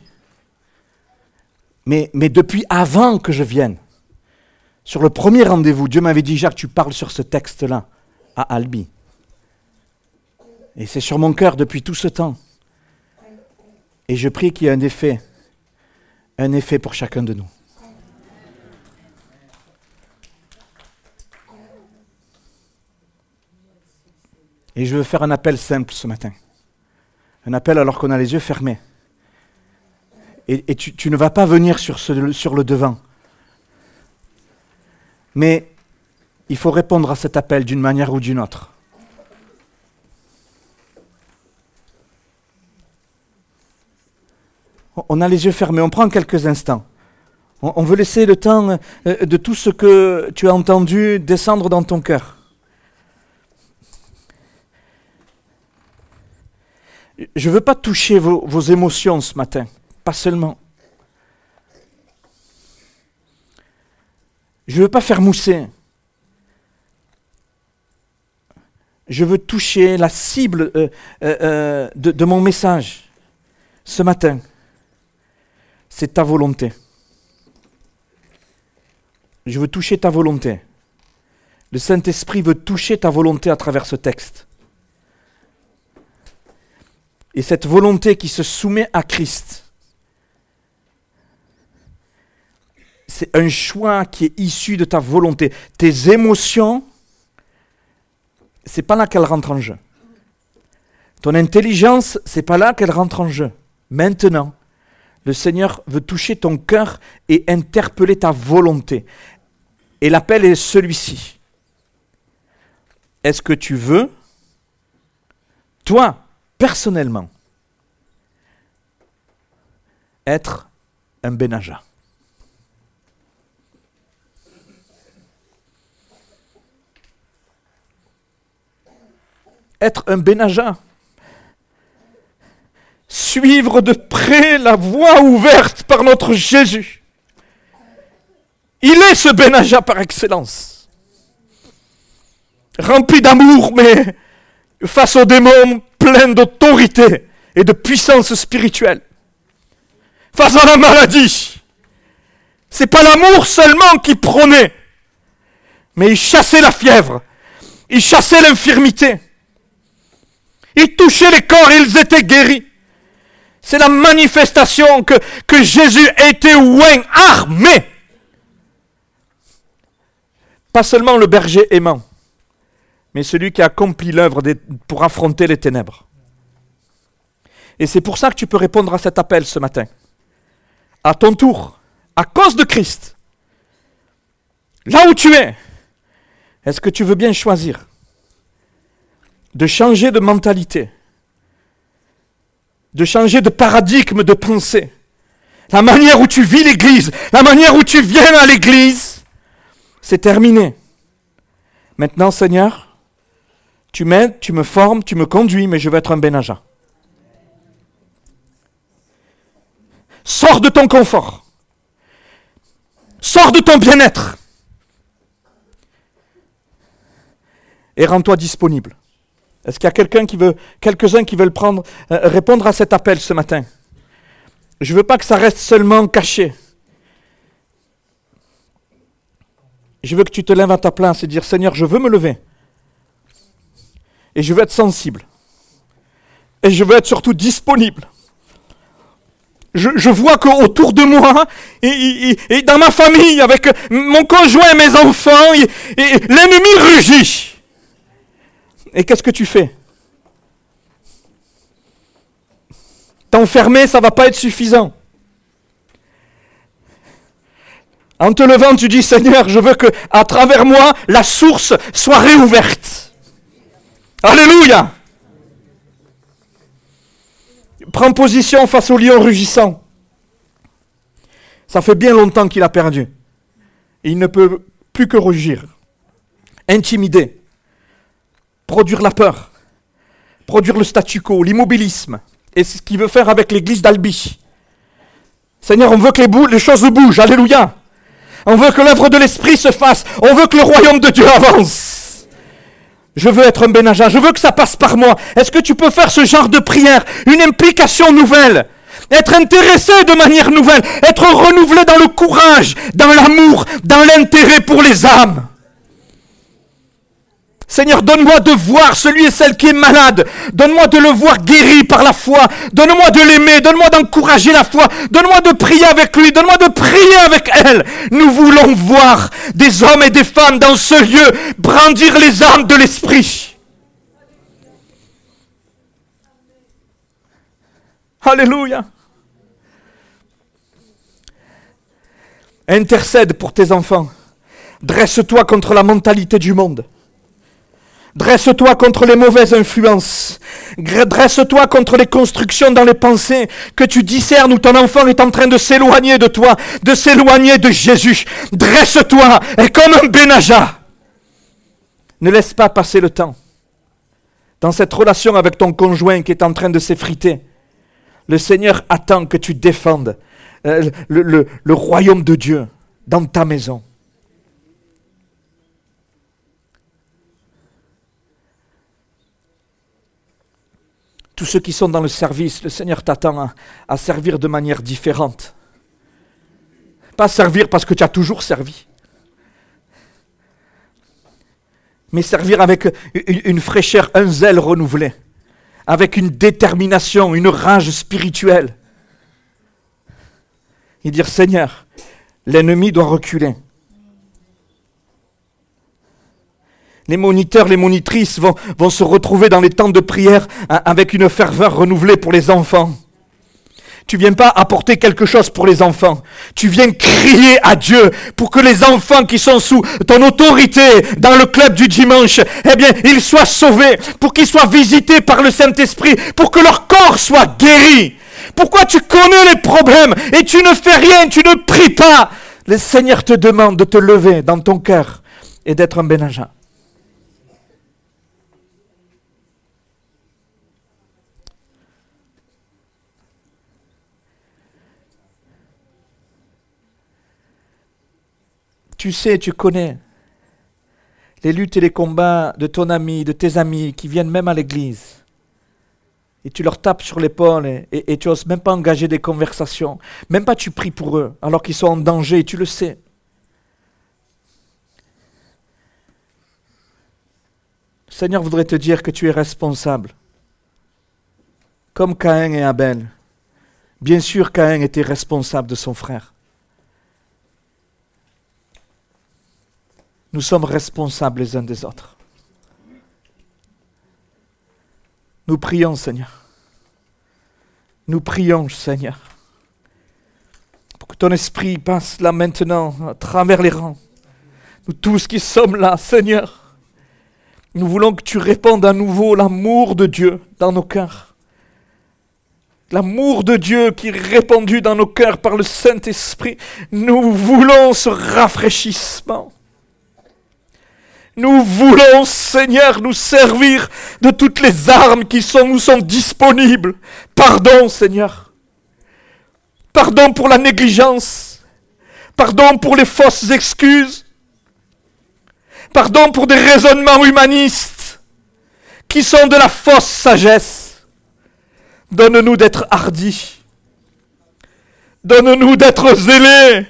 Mais depuis avant que je vienne, sur le premier rendez-vous, Dieu m'avait dit, Jacques, tu parles sur ce texte-là, à Albi. Et c'est sur mon cœur depuis tout ce temps. Et je prie qu'il y ait un effet pour chacun de nous. Et je veux faire un appel simple ce matin. Un appel alors qu'on a les yeux fermés. Et tu ne vas pas venir sur le devant. Mais il faut répondre à cet appel d'une manière ou d'une autre. On a les yeux fermés, on prend quelques instants. On veut laisser le temps de tout ce que tu as entendu descendre dans ton cœur. Je ne veux pas toucher vos émotions ce matin, pas seulement. Je ne veux pas faire mousser. Je veux toucher la cible de mon message ce matin. C'est ta volonté. Je veux toucher ta volonté. Le Saint-Esprit veut toucher ta volonté à travers ce texte. Et cette volonté qui se soumet à Christ, c'est un choix qui est issu de ta volonté. Tes émotions, c'est pas là qu'elles rentrent en jeu. Ton intelligence, c'est pas là qu'elle rentre en jeu. Maintenant, le Seigneur veut toucher ton cœur et interpeller ta volonté. Et l'appel est celui-ci. Est-ce que tu veux, toi, personnellement, être un Benaja? Être un Benaja. Suivre de près la voie ouverte par notre Jésus. Il est ce Benaja par excellence. Rempli d'amour, mais face aux démons, plein d'autorité et de puissance spirituelle. Face à la maladie. C'est pas l'amour seulement qui prônait, mais il chassait la fièvre. Il chassait l'infirmité. Il touchait les corps et ils étaient guéris. C'est la manifestation que Jésus était oint, armé. Pas seulement le berger aimant, mais celui qui accomplit l'œuvre pour affronter les ténèbres. Et c'est pour ça que tu peux répondre à cet appel ce matin. À ton tour, à cause de Christ. Là où tu es, est-ce que tu veux bien choisir de changer de mentalité, de changer de paradigme de pensée, la manière où tu vis l'Église, la manière où tu viens à l'Église, c'est terminé. Maintenant, Seigneur, tu m'aides, tu me formes, tu me conduis, mais je veux être un Benaja. Sors de ton confort. Sors de ton bien-être. Et rends-toi disponible. Est-ce qu'il y a quelques-uns qui veulent répondre à cet appel ce matin? Je ne veux pas que ça reste seulement caché. Je veux que tu te lèves à ta place et dire, Seigneur, je veux me lever. Et je veux être sensible. Et je veux être surtout disponible. Je vois qu'autour de moi, et dans ma famille, avec mon conjoint et mes enfants, et l'ennemi rugit. Et qu'est-ce que tu fais? T'enfermer, ça ne va pas être suffisant. En te levant, tu dis, Seigneur, je veux que à travers moi, la source soit réouverte. Alléluia! Prends position face au lion rugissant. Ça fait bien longtemps qu'il a perdu. Il ne peut plus que rugir. Intimider. Produire la peur. Produire le statu quo, l'immobilisme. Et c'est ce qu'il veut faire avec l'église d'Albi. Seigneur, on veut que les choses bougent. Alléluia! On veut que l'œuvre de l'Esprit se fasse. On veut que le royaume de Dieu avance. Je veux être un Benaja. Je veux que ça passe par moi. Est-ce que tu peux faire ce genre de prière? Une implication nouvelle. être intéressé de manière nouvelle, être renouvelé dans le courage, dans l'amour, dans l'intérêt pour les âmes. Seigneur, donne-moi de voir celui et celle qui est malade. Donne-moi de le voir guéri par la foi. Donne-moi de l'aimer. Donne-moi d'encourager la foi. Donne-moi de prier avec lui. Donne-moi de prier avec elle. Nous voulons voir des hommes et des femmes dans ce lieu brandir les armes de l'esprit. Alléluia. Intercède pour tes enfants. Dresse-toi contre la mentalité du monde. Dresse-toi contre les mauvaises influences. Dresse-toi contre les constructions dans les pensées que tu discernes où ton enfant est en train de s'éloigner de toi, de s'éloigner de Jésus. Dresse-toi et comme un Benaja. Ne laisse pas passer le temps. Dans cette relation avec ton conjoint qui est en train de s'effriter, le Seigneur attend que tu défendes le royaume de Dieu dans ta maison. Tous ceux qui sont dans le service, le Seigneur t'attend à servir de manière différente. Pas servir parce que tu as toujours servi, mais servir avec une fraîcheur, un zèle renouvelé, avec une détermination, une rage spirituelle. Et dire, Seigneur, l'ennemi doit reculer. Les moniteurs, les monitrices vont se retrouver dans les temps de prière avec une ferveur renouvelée pour les enfants. Tu viens pas apporter quelque chose pour les enfants. Tu viens crier à Dieu pour que les enfants qui sont sous ton autorité dans le club du dimanche, eh bien, ils soient sauvés, pour qu'ils soient visités par le Saint-Esprit, pour que leur corps soit guéri. Pourquoi tu connais les problèmes et tu ne fais rien, tu ne pries pas? Le Seigneur te demande de te lever dans ton cœur et d'être un Benaja. Tu sais, tu connais les luttes et les combats de ton ami, de tes amis qui viennent même à l'église. Et tu leur tapes sur l'épaule et tu n'oses même pas engager des conversations. Même pas tu pries pour eux alors qu'ils sont en danger, tu le sais. Le Seigneur voudrait te dire que tu es responsable. Comme Caïn et Abel. Bien sûr, Caïn était responsable de son frère. Nous sommes responsables les uns des autres. Nous prions, Seigneur. Nous prions, Seigneur, pour que ton esprit passe là maintenant, à travers les rangs. Nous tous qui sommes là, Seigneur, nous voulons que tu répandes à nouveau l'amour de Dieu dans nos cœurs. L'amour de Dieu qui est répandu dans nos cœurs par le Saint-Esprit. Nous voulons ce rafraîchissement. Nous voulons, Seigneur, nous servir de toutes les armes qui nous sont disponibles. Pardon, Seigneur. Pardon pour la négligence. Pardon pour les fausses excuses. Pardon pour des raisonnements humanistes qui sont de la fausse sagesse. Donne-nous d'être hardis. Donne-nous d'être zélés.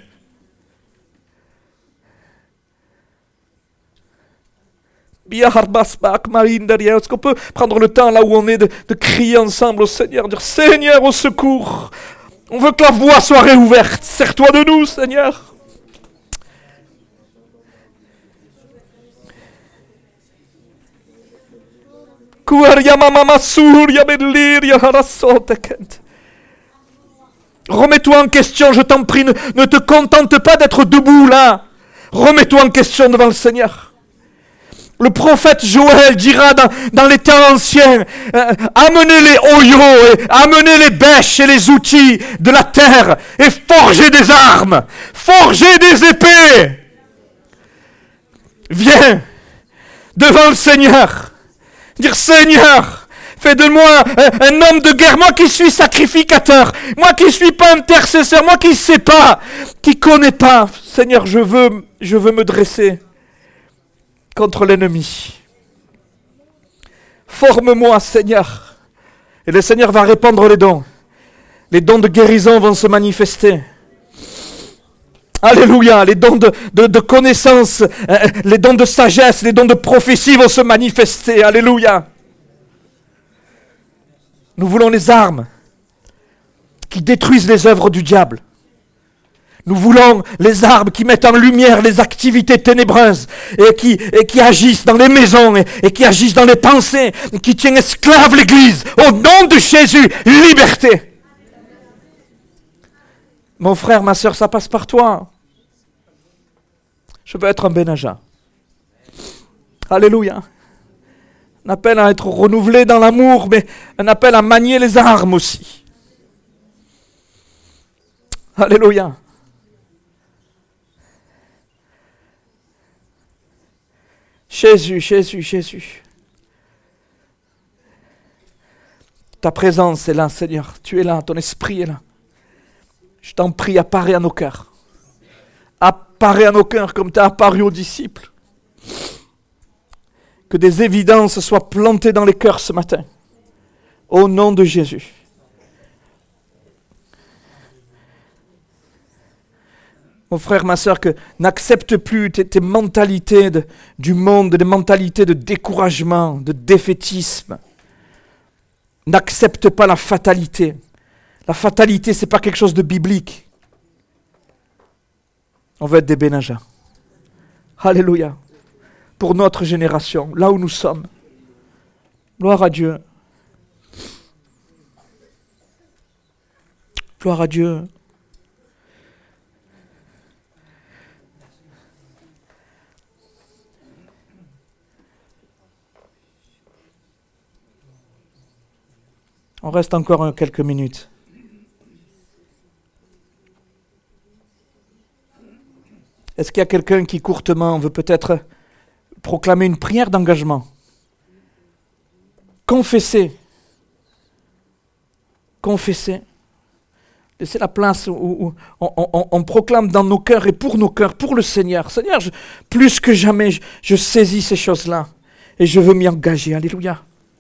Est-ce qu'on peut prendre le temps là où on est de crier ensemble au Seigneur, dire Seigneur au secours, on veut que la voie soit réouverte, sers-toi de nous Seigneur. Remets-toi en question, je t'en prie, ne te contente pas d'être debout là, remets-toi en question devant le Seigneur. Le prophète Joël dira dans les temps anciens, amenez les oyaux, amenez les bêches et les outils de la terre et forgez des armes, forgez des épées. Viens devant le Seigneur, dire Seigneur, fais de moi un homme de guerre, moi qui suis sacrificateur, moi qui suis pas intercesseur, moi qui ne sais pas, qui connais pas. Seigneur, je veux me dresser contre l'ennemi. Forme-moi, Seigneur. Et le Seigneur va répandre les dons. Les dons de guérison vont se manifester. Alléluia, les dons de connaissance, les dons de sagesse, les dons de prophétie vont se manifester. Alléluia. Nous voulons les armes qui détruisent les œuvres du diable. Nous voulons les armes qui mettent en lumière les activités ténébreuses et qui agissent dans les maisons et qui agissent dans les pensées, qui tiennent esclave l'Église. Au nom de Jésus, liberté. Mon frère, ma soeur, ça passe par toi. Je veux être un Benaja. Alléluia. Un appel à être renouvelé dans l'amour, mais un appel à manier les armes aussi. Alléluia. Jésus, Jésus, Jésus. Ta présence est là, Seigneur. Tu es là, ton esprit est là. Je t'en prie, apparais à nos cœurs. Apparais à nos cœurs comme tu as apparu aux disciples. Que des évidences soient plantées dans les cœurs ce matin. Au nom de Jésus. Mon frère, ma soeur, que n'accepte plus tes mentalités du monde, des mentalités de découragement, de défaitisme. N'accepte pas la fatalité. La fatalité, ce n'est pas quelque chose de biblique. On veut être des Benaja. Alléluia. Pour notre génération, là où nous sommes. Gloire à Dieu. Gloire à Dieu. On reste encore quelques minutes. Est-ce qu'il y a quelqu'un qui courtement veut peut-être proclamer une prière d'engagement? Confesser. Confesser. Laissez la place où on proclame dans nos cœurs et pour nos cœurs, pour le Seigneur. Seigneur, plus que jamais, je saisis ces choses-là et je veux m'y engager. Alléluia.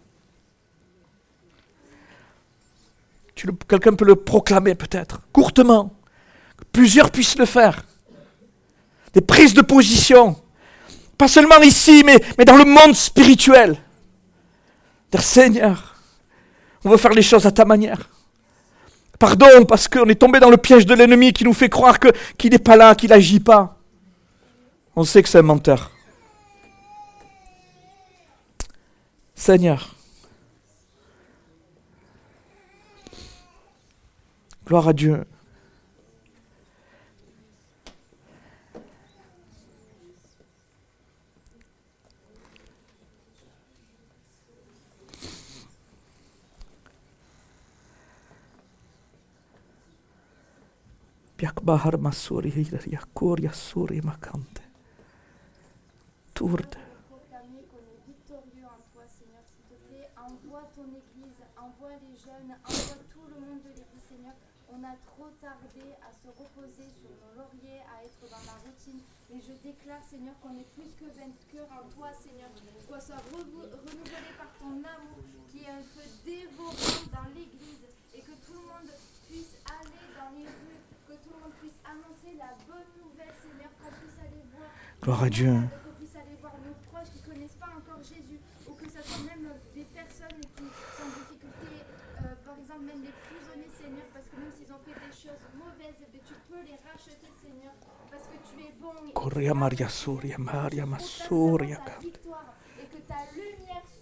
Quelqu'un peut le proclamer peut-être, courtement. Que plusieurs puissent le faire. Des prises de position. Pas seulement ici, mais dans le monde spirituel. Dire, Seigneur, on veut faire les choses à ta manière. Pardon, parce qu'on est tombé dans le piège de l'ennemi qui nous fait croire qu'il n'est pas là, qu'il n'agit pas. On sait que c'est un menteur. Seigneur, gloire à Dieu. Biakbahar masuri yakur yasuri makante. Tourde. Proclamer qu'on est victorieux en toi, Seigneur, s'il te plaît. Envoie ton Église, envoie les jeunes, envoie tout le monde de l'Église, Seigneur. On a trop tardé à se reposer sur nos lauriers, à être dans la routine. Mais je déclare, Seigneur, qu'on est plus que vainqueurs en toi, Seigneur. Qu'on soit renouvelé par ton amour, qui est un feu dévorant dans l'Église, et que tout le monde puisse aller dans les rues, que tout le monde puisse annoncer la bonne nouvelle, Seigneur, qu'on puisse aller voir. Gloire à Dieu. Qu'on puisse aller voir nos proches qui ne connaissent pas encore Jésus, ou que ce soit même des personnes qui sont en difficulté, par exemple même les prisonniers, Seigneur, parce que même s'ils ont fait des choses mauvaises, tu peux les racheter, Seigneur, parce que tu es bon. Corria Maria Soria Maria Masuria. Et que ta lumière